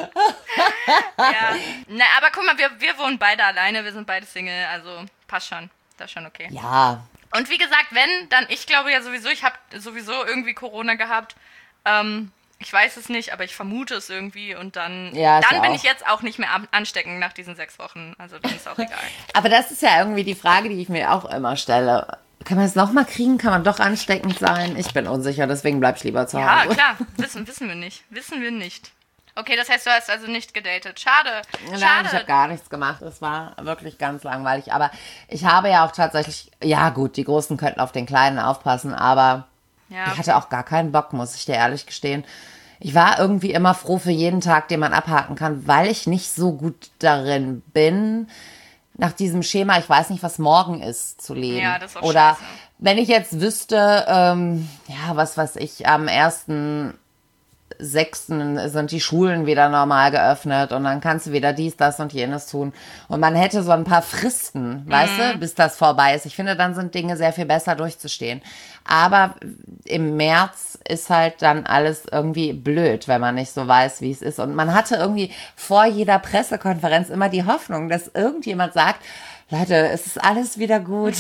S2: Ja. Na, aber guck mal, wir, wir wohnen beide alleine, wir sind beide Single, also passt schon. Das ist schon okay.
S1: Ja.
S2: Und wie gesagt, wenn, dann, ich glaube ja sowieso, ich habe sowieso irgendwie Corona gehabt. Ähm, ich weiß es nicht, aber ich vermute es irgendwie. Und dann,
S1: ja,
S2: dann bin
S1: auch.
S2: ich jetzt auch nicht mehr ansteckend nach diesen sechs Wochen. Also dann ist auch egal.
S1: Aber das ist ja irgendwie die Frage, die ich mir auch immer stelle. Kann man es nochmal kriegen? Kann man doch ansteckend sein? Ich bin unsicher, deswegen bleib ich lieber zu
S2: Ja,
S1: Hause.
S2: klar. Wissen, wissen wir nicht. Wissen wir nicht. Okay, das heißt, du hast also nicht gedatet. Schade.
S1: Nein,
S2: Schade.
S1: ich habe gar nichts gemacht. Es war wirklich ganz langweilig. Aber ich habe ja auch tatsächlich, ja gut, die Großen könnten auf den Kleinen aufpassen, aber
S2: ja.
S1: ich hatte auch gar keinen Bock, muss ich dir ehrlich gestehen. Ich war irgendwie immer froh für jeden Tag, den man abhaken kann, weil ich nicht so gut darin bin, nach diesem Schema, ich weiß nicht, was morgen ist, zu leben.
S2: Ja, das ist auch
S1: Oder
S2: scheiße.
S1: Wenn ich jetzt wüsste, ähm, ja, was weiß ich, am ersten sechsten sind die Schulen wieder normal geöffnet und dann kannst du wieder dies, das und jenes tun. Und man hätte so ein paar Fristen, mhm. weißt du, bis das vorbei ist. Ich finde, dann sind Dinge sehr viel besser durchzustehen. Aber im März ist halt dann alles irgendwie blöd, wenn man nicht so weiß, wie es ist. Und man hatte irgendwie vor jeder Pressekonferenz immer die Hoffnung, dass irgendjemand sagt, Leute, es ist alles wieder gut.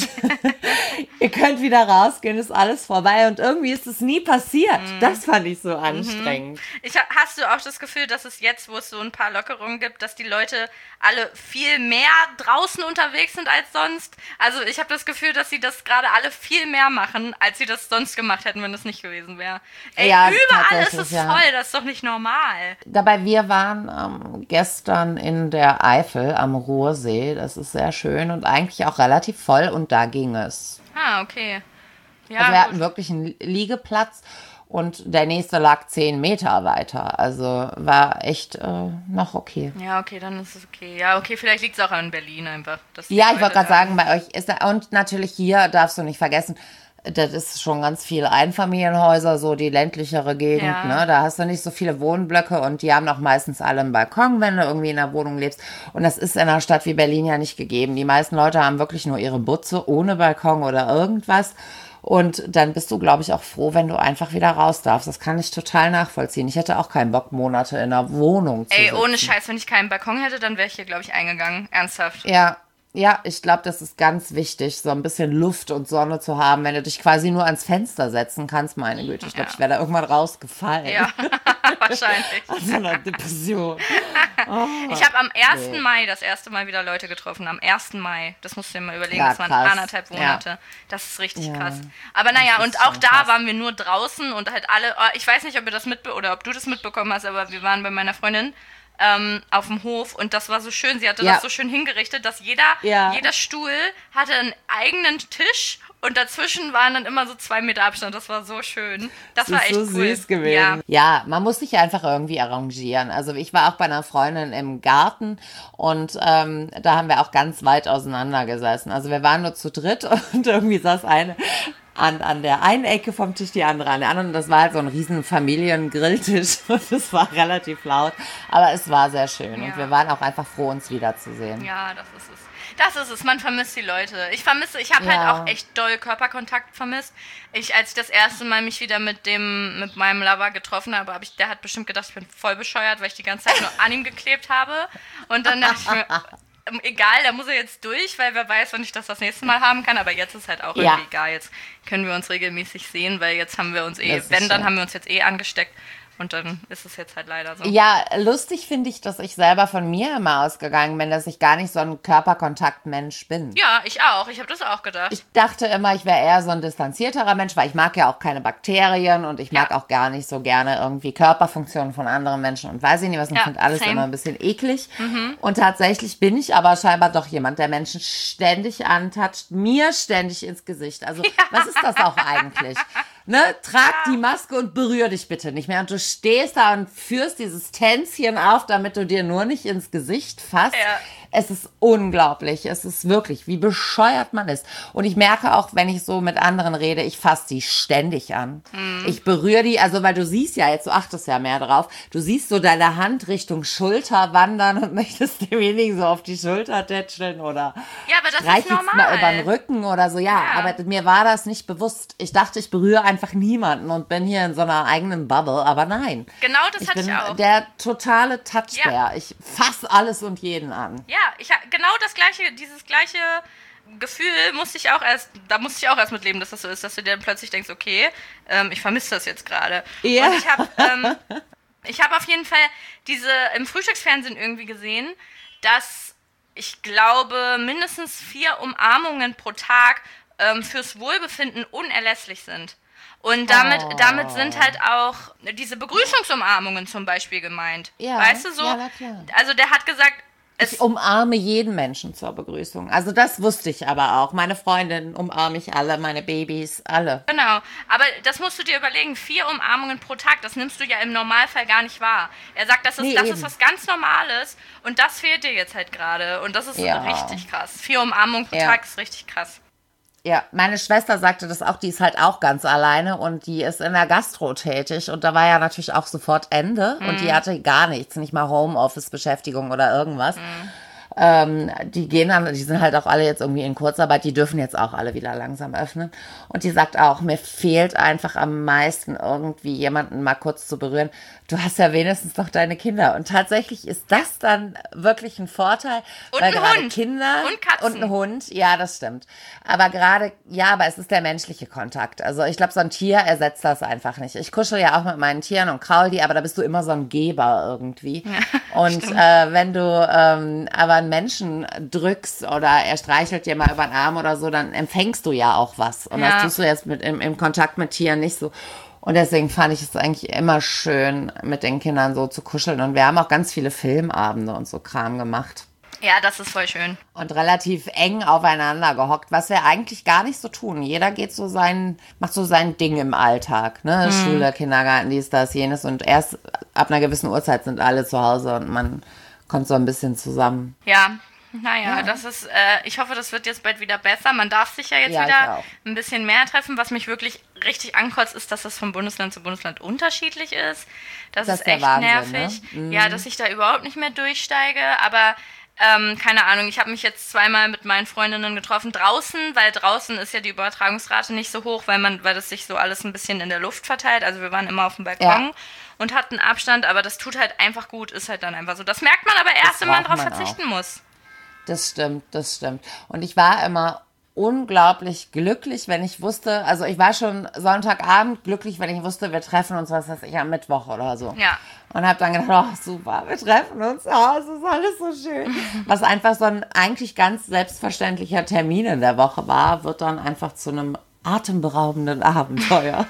S1: Ihr könnt wieder rausgehen, ist alles vorbei. Und irgendwie ist es nie passiert. Mhm. Das fand ich so anstrengend.
S2: Ich, hast du auch das Gefühl, dass es jetzt, wo es so ein paar Lockerungen gibt, dass die Leute alle viel mehr draußen unterwegs sind als sonst? Also ich habe das Gefühl, dass sie das gerade alle viel mehr machen, als sie das sonst gemacht hätten, wenn das nicht gewesen wäre. Ey,
S1: ja,
S2: überall ist es
S1: ja.
S2: voll, das ist doch nicht normal.
S1: Dabei, wir waren ähm, gestern in der Eifel am Ruhrsee. Das ist sehr schön und eigentlich auch relativ voll und da ging es.
S2: Ah, okay. Ja,
S1: also wir
S2: gut.
S1: hatten wirklich einen Liegeplatz und der nächste lag zehn Meter weiter. Also war echt äh, noch okay.
S2: Ja, okay, dann ist es okay. Ja, okay, vielleicht liegt es auch an Berlin einfach. Dass die
S1: Ja, ich
S2: Leute
S1: wollte gerade
S2: da-
S1: sagen, bei euch ist da, und natürlich hier darfst du nicht vergessen, das ist schon ganz viel Einfamilienhäuser, so die ländlichere Gegend,
S2: Ja.
S1: ne? Da hast du nicht so viele Wohnblöcke und die haben auch meistens alle einen Balkon, wenn du irgendwie in einer Wohnung lebst. Und das ist in einer Stadt wie Berlin ja nicht gegeben. Die meisten Leute haben wirklich nur ihre Butze ohne Balkon oder irgendwas. Und dann bist du, glaube ich, auch froh, wenn du einfach wieder raus darfst. Das kann ich total nachvollziehen. Ich hätte auch keinen Bock, Monate in einer Wohnung zu
S2: Ey,
S1: sitzen.
S2: ohne Scheiß, wenn ich keinen Balkon hätte, dann wäre ich hier, glaube ich, eingegangen. Ernsthaft.
S1: Ja, ja, ich glaube, das ist ganz wichtig, so ein bisschen Luft und Sonne zu haben, wenn du dich quasi nur ans Fenster setzen kannst. Meine Güte, ich glaube,
S2: Ja.
S1: ich wäre da irgendwann rausgefallen.
S2: Ja, wahrscheinlich.
S1: Aus so einer Depression. Oh,
S2: Ich habe am ersten
S1: nee.
S2: Mai das erste Mal wieder Leute getroffen. Am ersten Mai. Das musst du dir mal überlegen.
S1: Ja,
S2: das waren
S1: krass.
S2: anderthalb Monate. Das ist richtig
S1: Ja.
S2: krass. Aber naja,
S1: Das
S2: und
S1: ist
S2: auch
S1: schon
S2: da
S1: krass.
S2: waren wir nur draußen und halt alle, oh, ich weiß nicht, ob ihr das mitbe- oder ob du das mitbekommen hast, aber wir waren bei meiner Freundin ähm, auf dem Hof und das war so schön. Sie hatte
S1: Ja.
S2: das so schön hingerichtet, dass jeder,
S1: Ja.
S2: jeder Stuhl hatte einen eigenen Tisch Und dazwischen waren dann immer so zwei Meter Abstand. Das war so schön. Das,
S1: Das
S2: war
S1: ist
S2: echt
S1: so
S2: cool.
S1: süß gewesen.
S2: Ja.
S1: Ja, man muss sich einfach irgendwie arrangieren. Also ich war auch bei einer Freundin im Garten und ähm, da haben wir auch ganz weit auseinander gesessen. Also wir waren nur zu dritt und irgendwie saß eine an, an der einen Ecke vom Tisch, die andere an der anderen. Und das war halt so ein riesen Familiengrilltisch und es war relativ laut, aber es war sehr schön.
S2: Ja.
S1: Und wir waren auch einfach froh, uns wiederzusehen.
S2: Ja, das ist es. Das ist es, man vermisst die Leute. Ich vermisse, ich habe
S1: Ja.
S2: halt auch echt doll Körperkontakt vermisst. Ich, als ich das erste Mal mich wieder mit dem, mit meinem Lover getroffen habe, hab ich, der hat bestimmt gedacht, ich bin voll bescheuert, weil ich die ganze Zeit nur an ihm geklebt habe. Und dann dachte ich mir, ähm, egal, da muss er jetzt durch, weil wer weiß, wann ich das das nächste Mal haben kann. Aber jetzt ist halt auch
S1: Ja.
S2: irgendwie egal. Jetzt können wir uns regelmäßig sehen, weil jetzt haben wir uns eh,
S1: Das ist
S2: wenn, dann
S1: schön.
S2: haben wir uns jetzt eh angesteckt. Und dann ist es jetzt halt leider so.
S1: Ja, lustig finde ich, dass ich selber von mir immer ausgegangen bin, dass ich gar nicht so ein Körperkontakt-Mensch bin.
S2: Ja, ich auch. Ich habe das auch gedacht.
S1: Ich dachte immer, ich wäre eher so ein distanzierterer Mensch, weil ich mag ja auch keine Bakterien und ich mag
S2: Ja.
S1: auch gar nicht so gerne irgendwie Körperfunktionen von anderen Menschen und weiß ich nicht was. Ich
S2: Ja,
S1: finde alles
S2: same.
S1: immer ein bisschen eklig. Und tatsächlich bin ich aber scheinbar doch jemand, der Menschen ständig antatscht, mir ständig ins Gesicht. Also was ist das auch eigentlich? Ne, trag die Maske und berühr dich bitte nicht mehr. Und du stehst da und führst dieses Tänzchen auf, damit du dir nur nicht ins Gesicht fasst.
S2: Ja.
S1: Es ist unglaublich. Es ist wirklich, wie bescheuert man ist. Und ich merke auch, wenn ich so mit anderen rede, ich fasse die ständig an.
S2: Mhm.
S1: Ich berühre die, also weil du siehst ja jetzt, du achtest ja mehr drauf, du siehst so deine Hand Richtung Schulter wandern und möchtest demjenigen so auf die Schulter tätscheln oder
S2: Ja, aber das ist
S1: streichelst
S2: normal.
S1: mal über den Rücken oder so. Ja,
S2: Ja.
S1: aber mir war das nicht bewusst. Ich dachte, ich berühre einfach niemanden und bin hier in so einer eigenen Bubble, aber nein.
S2: Genau das
S1: Ich
S2: hatte
S1: bin
S2: ich auch.
S1: der totale Touchbär.
S2: Ja.
S1: Ich fasse alles und jeden an.
S2: Ja, ich ha- genau das gleiche, dieses gleiche Gefühl musste ich auch erst, da musste ich auch erst mit leben, dass das so ist, dass du dir dann plötzlich denkst, okay, ähm, ich vermisse das jetzt gerade.
S1: Ja.
S2: Und ich habe ähm, ich habe auf jeden Fall diese im Frühstücksfernsehen irgendwie gesehen, dass ich glaube mindestens vier Umarmungen pro Tag ähm, fürs Wohlbefinden unerlässlich sind. Und damit,
S1: Oh.
S2: damit sind halt auch diese Begrüßungsumarmungen zum Beispiel gemeint.
S1: Ja,
S2: Weißt du so?
S1: ja, na klar.
S2: Also der hat gesagt, es
S1: Ich umarme jeden Menschen zur Begrüßung. Also das wusste ich aber auch. Meine Freundinnen umarme ich alle, meine Babys, alle.
S2: Genau, aber das musst du dir überlegen, vier Umarmungen pro Tag, das nimmst du ja im Normalfall gar nicht wahr. Er sagt, das ist,
S1: Nee,
S2: das
S1: eben.
S2: ist was ganz Normales und das fehlt dir jetzt halt gerade und das ist
S1: Ja.
S2: richtig krass. Vier Umarmungen pro
S1: Ja.
S2: Tag ist richtig krass.
S1: Ja, meine Schwester sagte das auch, die ist halt auch ganz alleine und die ist in der Gastro tätig und da war ja natürlich auch sofort Ende und die hatte gar nichts, nicht mal Homeoffice-Beschäftigung oder irgendwas. Ähm, die gehen dann, die sind halt auch alle jetzt irgendwie in Kurzarbeit, die dürfen jetzt auch alle wieder langsam öffnen. Und die sagt auch, mir fehlt einfach am meisten irgendwie jemanden mal kurz zu berühren. Du hast ja wenigstens noch deine Kinder. Und tatsächlich ist das dann wirklich ein Vorteil.
S2: Und
S1: weil
S2: ein
S1: gerade
S2: Hund.
S1: Kinder
S2: Und Katzen.
S1: und ein Hund, ja, das stimmt. Aber gerade, ja, aber es ist der menschliche Kontakt. Also ich glaube, so ein Tier ersetzt das einfach nicht. Ich kuschel ja auch mit meinen Tieren und kraul die, aber da bist du immer so ein Geber irgendwie. Und äh, wenn du ähm, aber einen Menschen drückst oder er streichelt dir mal über den Arm oder so, dann empfängst du ja auch was. Und
S2: Ja.
S1: das tust du jetzt mit, im, im Kontakt mit Tieren nicht so. Und deswegen fand ich es eigentlich immer schön, mit den Kindern so zu kuscheln. Und wir haben auch ganz viele Filmabende und so Kram gemacht.
S2: Ja, das ist voll schön.
S1: Und relativ eng aufeinander gehockt, was wir eigentlich gar nicht so tun. Jeder geht so sein, macht so sein Ding im Alltag, ne? Schule, Kindergarten, dies, das, jenes. Und erst ab einer gewissen Uhrzeit sind alle zu Hause und man kommt so ein bisschen zusammen.
S2: Ja, naja,
S1: Ja.
S2: das ist, äh, ich hoffe, das wird jetzt bald wieder besser. Man darf sich ja jetzt
S1: Ja, ich
S2: wieder
S1: auch.
S2: ein bisschen mehr treffen. Was mich wirklich richtig ankotzt, ist, dass das von Bundesland zu Bundesland unterschiedlich ist. Das,
S1: Das
S2: ist
S1: ist der
S2: echt
S1: Wahnsinn,
S2: nervig.
S1: ne? Mhm.
S2: Ja, dass ich da überhaupt nicht mehr durchsteige, aber ähm, keine Ahnung, ich habe mich jetzt zweimal mit meinen Freundinnen getroffen draußen, weil draußen ist ja die Übertragungsrate nicht so hoch, weil man, weil das sich so alles ein bisschen in der Luft verteilt. Also wir waren immer auf dem Balkon
S1: Ja.
S2: und hatten Abstand, aber das tut halt einfach gut, ist halt dann einfach so. Das merkt man aber erst, wenn man
S1: braucht
S2: drauf
S1: man
S2: verzichten muss.
S1: Das stimmt, das stimmt. Und ich war immer unglaublich glücklich, wenn ich wusste, also ich war schon Sonntagabend glücklich, wenn ich wusste, wir treffen uns, was weiß ich, am Mittwoch oder so.
S2: Ja.
S1: Und habe dann gedacht, oh super, wir treffen uns, oh, es ist alles so schön. Was einfach so ein eigentlich ganz selbstverständlicher Termin in der Woche war, wird dann einfach zu einem atemberaubenden Abenteuer.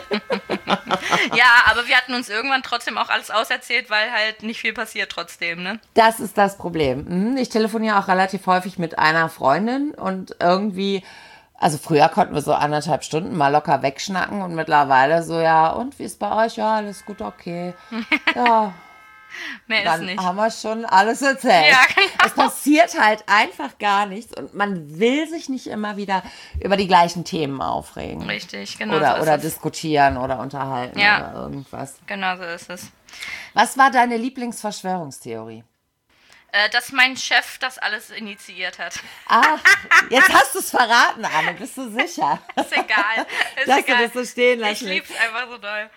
S2: Ja, aber wir hatten uns irgendwann trotzdem auch alles auserzählt, weil halt nicht viel passiert trotzdem, ne?
S1: Das ist das Problem. Mhm, Ich telefoniere auch relativ häufig mit einer Freundin und irgendwie Also früher konnten wir so anderthalb Stunden mal locker wegschnacken und mittlerweile so, ja, und wie ist bei euch? Ja, alles gut, okay. Ja,
S2: Mehr
S1: dann
S2: ist nicht.
S1: haben wir schon alles erzählt.
S2: Ja, genau.
S1: Es passiert halt einfach gar nichts und man will sich nicht immer wieder über die gleichen Themen aufregen.
S2: Richtig, genau
S1: Oder,
S2: so ist
S1: oder
S2: es.
S1: diskutieren oder unterhalten
S2: Ja.
S1: oder irgendwas.
S2: Genau so ist es.
S1: Was war deine Lieblingsverschwörungstheorie?
S2: Äh, dass mein Chef das alles initiiert hat.
S1: Ach, jetzt hast du es verraten, Anne. Bist du sicher?
S2: Ist egal. Ist
S1: Dass
S2: egal.
S1: du das so stehen
S2: Ich
S1: lassen
S2: lieb's einfach so doll.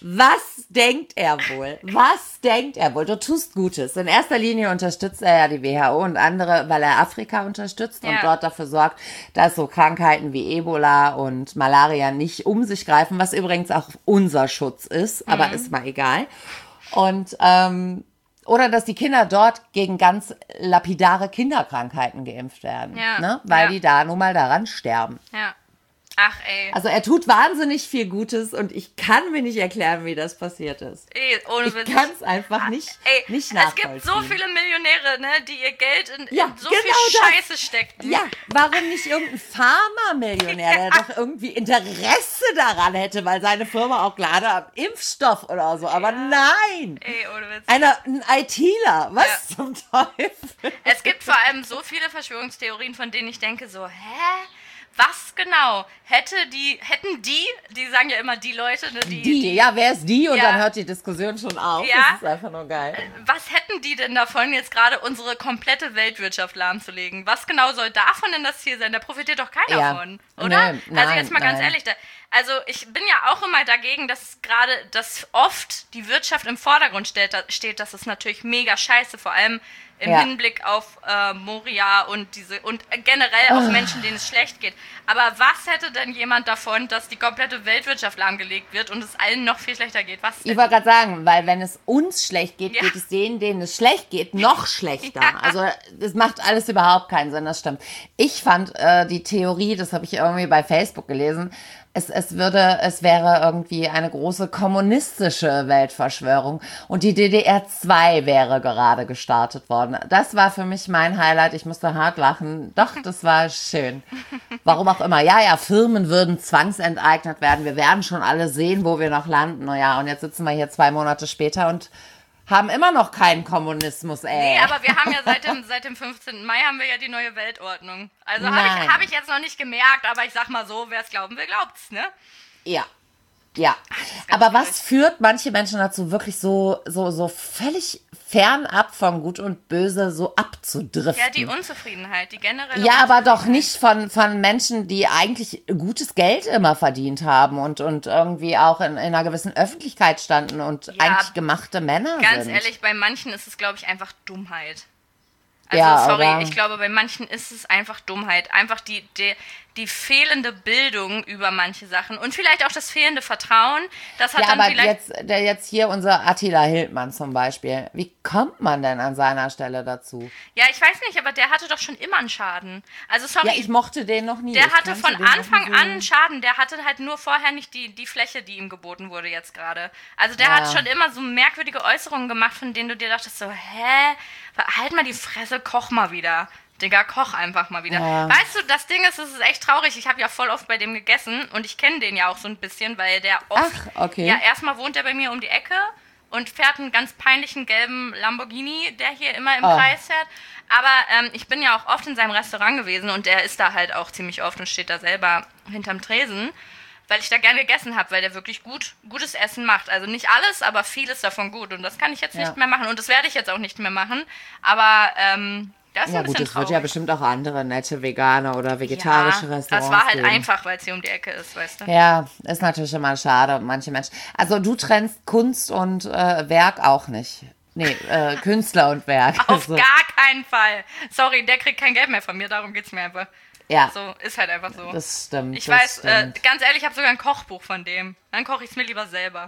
S1: Was denkt er wohl? Was denkt er wohl? Du tust Gutes. In erster Linie unterstützt er ja die W H O und andere, weil er Afrika unterstützt und
S2: Ja.
S1: dort dafür sorgt, dass so Krankheiten wie Ebola und Malaria nicht um sich greifen, was übrigens auch unser Schutz ist, aber
S2: Mhm.
S1: ist mal egal. Und, ähm, oder dass die Kinder dort gegen ganz lapidare Kinderkrankheiten geimpft werden,
S2: Ja.
S1: ne? Weil
S2: Ja.
S1: die da nun mal daran sterben.
S2: Ja. Ach ey.
S1: Also er tut wahnsinnig viel Gutes und ich kann mir nicht erklären, wie das passiert ist.
S2: Ey, ohne
S1: Ich
S2: Witz.
S1: kann es einfach nicht,
S2: Ey,
S1: nicht
S2: es
S1: nachvollziehen.
S2: gibt so viele Millionäre, ne, die ihr Geld in,
S1: Ja,
S2: in so
S1: genau
S2: viel
S1: das.
S2: Scheiße stecken.
S1: Ja, warum nicht irgendein Pharma-Millionär, der doch irgendwie Interesse daran hätte, weil seine Firma auch gerade am Impfstoff oder so. Aber nein!
S2: Ey, ohne Witz.
S1: Einer, ein ITler, was
S2: Ja.
S1: zum Teufel?
S2: Es gibt vor allem so viele Verschwörungstheorien, von denen ich denke so, hä? Was genau? Hätte die, hätten die, die sagen ja immer die Leute, ne, die,
S1: Die, ja, wer ist die? Und
S2: Ja.
S1: dann hört die Diskussion schon auf.
S2: Ja.
S1: Das ist einfach nur geil.
S2: was hätten die denn davon, jetzt gerade unsere komplette Weltwirtschaft lahmzulegen? Was genau soll davon denn das Ziel sein? Da profitiert doch keiner
S1: Ja.
S2: von, oder?
S1: Nee,
S2: also
S1: nein,
S2: jetzt mal ganz
S1: nein.
S2: ehrlich, da, also ich bin ja auch immer dagegen, dass gerade, dass oft die Wirtschaft im Vordergrund steht, steht. Das ist natürlich mega scheiße, vor allem im
S1: Ja.
S2: Hinblick auf äh, Moria und diese und generell auf Menschen, denen es schlecht geht. Aber was hätte denn jemand davon, dass die komplette Weltwirtschaft lahmgelegt wird und es allen noch viel schlechter geht? Was
S1: Ich
S2: denn?
S1: wollte gerade sagen, weil wenn es uns schlecht geht,
S2: Ja.
S1: geht es denen, denen es schlecht geht, noch schlechter.
S2: Ja.
S1: Also das macht alles überhaupt keinen Sinn, das stimmt. Ich fand äh, die Theorie, das habe ich irgendwie bei Facebook gelesen, es, es würde, es wäre irgendwie eine große kommunistische Weltverschwörung und die D D R zwei wäre gerade gestartet worden. Das war für mich mein Highlight. Ich musste hart lachen. Doch, das war schön. Warum auch immer. Ja, ja, Firmen würden zwangsenteignet werden. Wir werden schon alle sehen, wo wir noch landen. Naja, und jetzt sitzen wir hier zwei Monate später und haben immer noch keinen Kommunismus, ey.
S2: Nee, aber wir haben ja seit dem, seit dem fünfzehnten Mai haben wir ja die neue Weltordnung. Also habe
S1: Nein.
S2: ich, hab ich jetzt noch nicht gemerkt, aber ich sag mal so, wer es glauben will, glaubt's, ne?
S1: Ja. Ja.
S2: ganz
S1: Aber was
S2: schwierig.
S1: führt manche Menschen dazu, wirklich so, so, so völlig fernab von Gut und Böse so abzudriften?
S2: Ja, die Unzufriedenheit, die generelle
S1: Ja, aber doch
S2: Unzufriedenheit.
S1: nicht von, von Menschen, die eigentlich gutes Geld immer verdient haben und, und irgendwie auch in, in einer gewissen Öffentlichkeit standen und eigentlich gemachte Männer
S2: Ganz
S1: sind.
S2: ehrlich, bei manchen ist es, glaube ich, einfach Dummheit. Also,
S1: Ja,
S2: sorry,
S1: oder?
S2: ich glaube, bei manchen ist es einfach Dummheit. Einfach die, die, die fehlende Bildung über manche Sachen und vielleicht auch das fehlende Vertrauen. Das hat
S1: Ja,
S2: dann
S1: aber
S2: vielleicht.
S1: jetzt, der jetzt hier unser Attila Hildmann zum Beispiel. Wie kommt man denn an seiner Stelle dazu?
S2: Ja, ich weiß nicht, aber der hatte doch schon immer einen Schaden. Also, sorry.
S1: Ja, ich mochte den noch nie.
S2: Der
S1: Ich
S2: hatte
S1: kannte
S2: von
S1: den noch
S2: Anfang
S1: nie so.
S2: an einen Schaden. Der hatte halt nur vorher nicht die, die Fläche, die ihm geboten wurde jetzt gerade. Also der
S1: Ja.
S2: hat schon immer so merkwürdige Äußerungen gemacht, von denen du dir dachtest so, hä? Halt mal die Fresse, koch mal wieder. Digga, koch einfach mal wieder.
S1: Ja.
S2: Weißt du, das Ding ist, es ist echt traurig. Ich habe ja voll oft bei dem gegessen und ich kenne den ja auch so ein bisschen, weil der oft...
S1: Ach, okay.
S2: Ja, erstmal wohnt er bei mir um die Ecke und fährt einen ganz peinlichen gelben Lamborghini, der hier immer im
S1: Oh.
S2: Kreis fährt. Aber ähm, ich bin ja auch oft in seinem Restaurant gewesen und der ist da halt auch ziemlich oft und steht da selber hinterm Tresen, weil ich da gerne gegessen habe, weil der wirklich gut gutes Essen macht. Also nicht alles, aber vieles davon gut. Und das kann ich jetzt
S1: Ja.
S2: nicht mehr machen und das werde ich jetzt auch nicht mehr machen. Aber ähm, das ist
S1: Ja
S2: ein
S1: gut,
S2: bisschen
S1: es wird
S2: traurig.
S1: ja bestimmt auch andere nette vegane oder vegetarische
S2: Ja,
S1: Restaurants
S2: das war halt
S1: geben.
S2: einfach, weil es hier um die Ecke ist, weißt du.
S1: Ja, ist natürlich immer schade, manche Menschen. Also du trennst Kunst und äh, Werk auch nicht. Nee, äh, Künstler und Werk.
S2: Auf
S1: So.
S2: gar keinen Fall. Sorry, der kriegt kein Geld mehr von mir, darum geht's mir einfach.
S1: Ja,
S2: So, ist halt einfach so.
S1: das stimmt.
S2: Ich
S1: das
S2: weiß, äh,
S1: stimmt.
S2: ganz ehrlich, ich habe sogar ein Kochbuch von dem. Dann koche ich es mir lieber selber.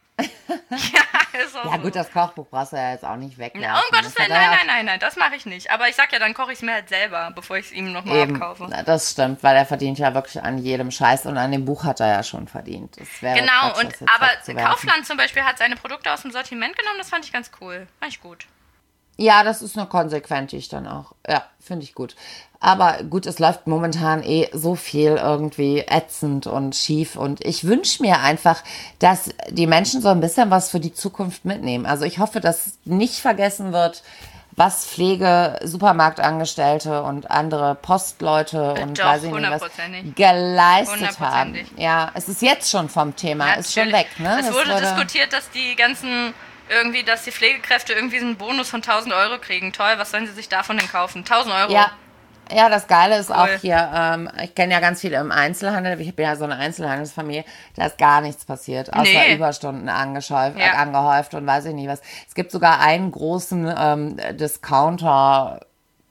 S2: ja, ist auch
S1: Ja
S2: so.
S1: gut, das Kochbuch brauchst du ja jetzt auch nicht wegwerfen.
S2: Ja, um Gottes
S1: Das hat
S2: Willen,
S1: er
S2: nein,
S1: ja
S2: nein, nein, nein, das mache ich nicht. Aber ich sag ja, dann koche ich es mir halt selber, bevor ich es ihm nochmal
S1: Eben,
S2: abkaufe.
S1: das stimmt, weil er verdient ja wirklich an jedem Scheiß und an dem Buch hat er ja schon verdient. Das wäre
S2: Genau,
S1: Quatsch,
S2: und
S1: das jetzt
S2: aber
S1: wegzuwerfen.
S2: Kaufland zum Beispiel hat seine Produkte aus dem Sortiment genommen, das fand ich ganz cool. Fand ich gut.
S1: Ja, das ist eine konsequent, die ich dann auch. Ja, finde ich gut. Aber gut, es läuft momentan eh so viel irgendwie ätzend und schief. Und ich wünsche mir einfach, dass die Menschen so ein bisschen was für die Zukunft mitnehmen. Also ich hoffe, dass nicht vergessen wird, was Pflege, Supermarktangestellte und andere Postleute und
S2: Doch,
S1: weiß ich nicht was geleistet haben. Ja, es ist jetzt schon vom Thema,
S2: Ja,
S1: ist schon weg. Ne?
S2: Es
S1: Das
S2: wurde
S1: wurde
S2: diskutiert, dass die ganzen irgendwie, dass die Pflegekräfte irgendwie einen Bonus von tausend Euro kriegen. Toll, was sollen sie sich davon denn kaufen? tausend Euro.
S1: Ja. Ja, das Geile ist
S2: Cool.
S1: auch hier, ähm, ich kenne ja ganz viele im Einzelhandel, ich bin ja so eine Einzelhandelsfamilie, da ist gar nichts passiert, außer
S2: Nee.
S1: Überstunden angehäuft,
S2: Ja.
S1: äh, angehäuft und weiß ich nicht was. Es gibt sogar einen großen ähm, Discounter,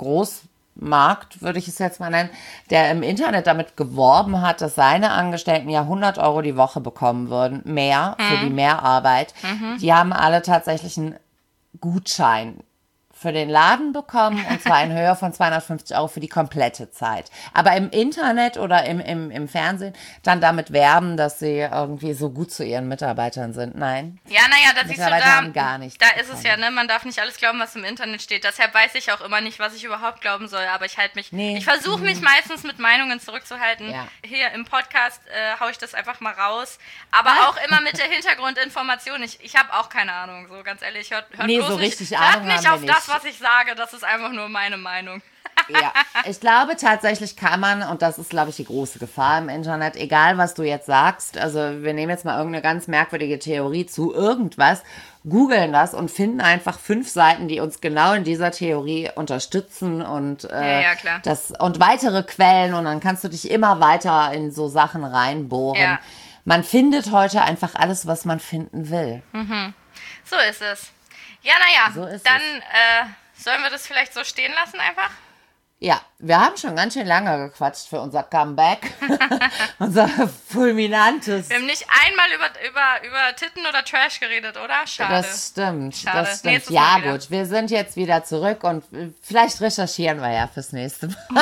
S1: Großmarkt, würde ich es jetzt mal nennen, der im Internet damit geworben hat, dass seine Angestellten ja hundert Euro die Woche bekommen würden, mehr für die Mehrarbeit. Die haben alle tatsächlich einen Gutschein für den Laden bekommen, und zwar in Höhe von zweihundertfünfzig Euro für die komplette Zeit. Aber im Internet oder im, im, im Fernsehen dann damit werben, dass sie irgendwie so gut zu ihren Mitarbeitern sind. Nein.
S2: Ja, naja, da siehst du,
S1: Mitarbeiter
S2: da,
S1: haben gar nichts
S2: da ist es
S1: bekommen.
S2: ja, ne, man darf nicht alles glauben, was im Internet steht. Deshalb weiß ich auch immer nicht, was ich überhaupt glauben soll, aber ich halte mich,
S1: Nee.
S2: ich versuche mich meistens mit Meinungen zurückzuhalten.
S1: Ja.
S2: Hier im Podcast äh, haue ich das einfach mal raus, aber auch immer mit der Hintergrundinformation. Ich, ich habe auch keine Ahnung, so ganz ehrlich, hört, hört
S1: Nee,
S2: bloß
S1: so
S2: nicht,
S1: richtig
S2: hört
S1: Ahnung
S2: nicht
S1: haben
S2: auf
S1: wir
S2: das,
S1: nicht.
S2: was ich sage, das ist einfach nur meine Meinung.
S1: Ja, ich glaube tatsächlich kann man, und das ist, glaube ich, die große Gefahr im Internet, egal was du jetzt sagst, also wir nehmen jetzt mal irgendeine ganz merkwürdige Theorie zu irgendwas, googeln das und finden einfach fünf Seiten, die uns genau in dieser Theorie unterstützen und, äh,
S2: Ja, ja, klar.
S1: das, und weitere Quellen, und dann kannst du dich immer weiter in so Sachen reinbohren.
S2: Ja.
S1: Man findet heute einfach alles, was man finden will.
S2: So ist es. Ja, naja,
S1: So ist
S2: dann äh, sollen wir das vielleicht so stehen lassen einfach?
S1: Ja, wir haben schon ganz schön lange gequatscht für unser Comeback. Unser fulminantes.
S2: Wir haben nicht einmal über, über, über Titten oder Trash geredet, oder? Schade.
S1: Das stimmt,
S2: Schade.
S1: das stimmt.
S2: Nächstes
S1: Ja
S2: Mal wieder.
S1: gut, wir sind jetzt wieder zurück und vielleicht recherchieren wir ja fürs nächste Mal.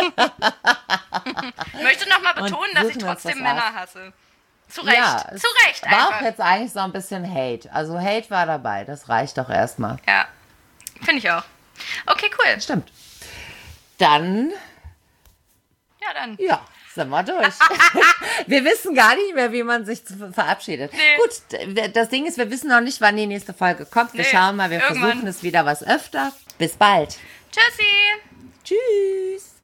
S2: Ich möchte nochmal betonen, dass ich
S1: suchen uns
S2: trotzdem
S1: was
S2: Männer hasse. Zu Recht,
S1: Ja, es
S2: zu Recht
S1: war
S2: einfach.
S1: auch jetzt eigentlich so ein bisschen Hate. Also Hate war dabei, das reicht doch erstmal.
S2: Ja, finde ich auch. Okay, cool.
S1: Stimmt. Dann,
S2: Ja, dann.
S1: ja, sind wir durch. Wir wissen gar nicht mehr, wie man sich zu- verabschiedet.
S2: Nee.
S1: Gut, d- das Ding ist, wir wissen noch nicht, wann die nächste Folge kommt. Wir
S2: Nee,
S1: schauen mal, wir
S2: irgendwann.
S1: versuchen es wieder was öfter. Bis bald.
S2: Tschüssi.
S1: Tschüss.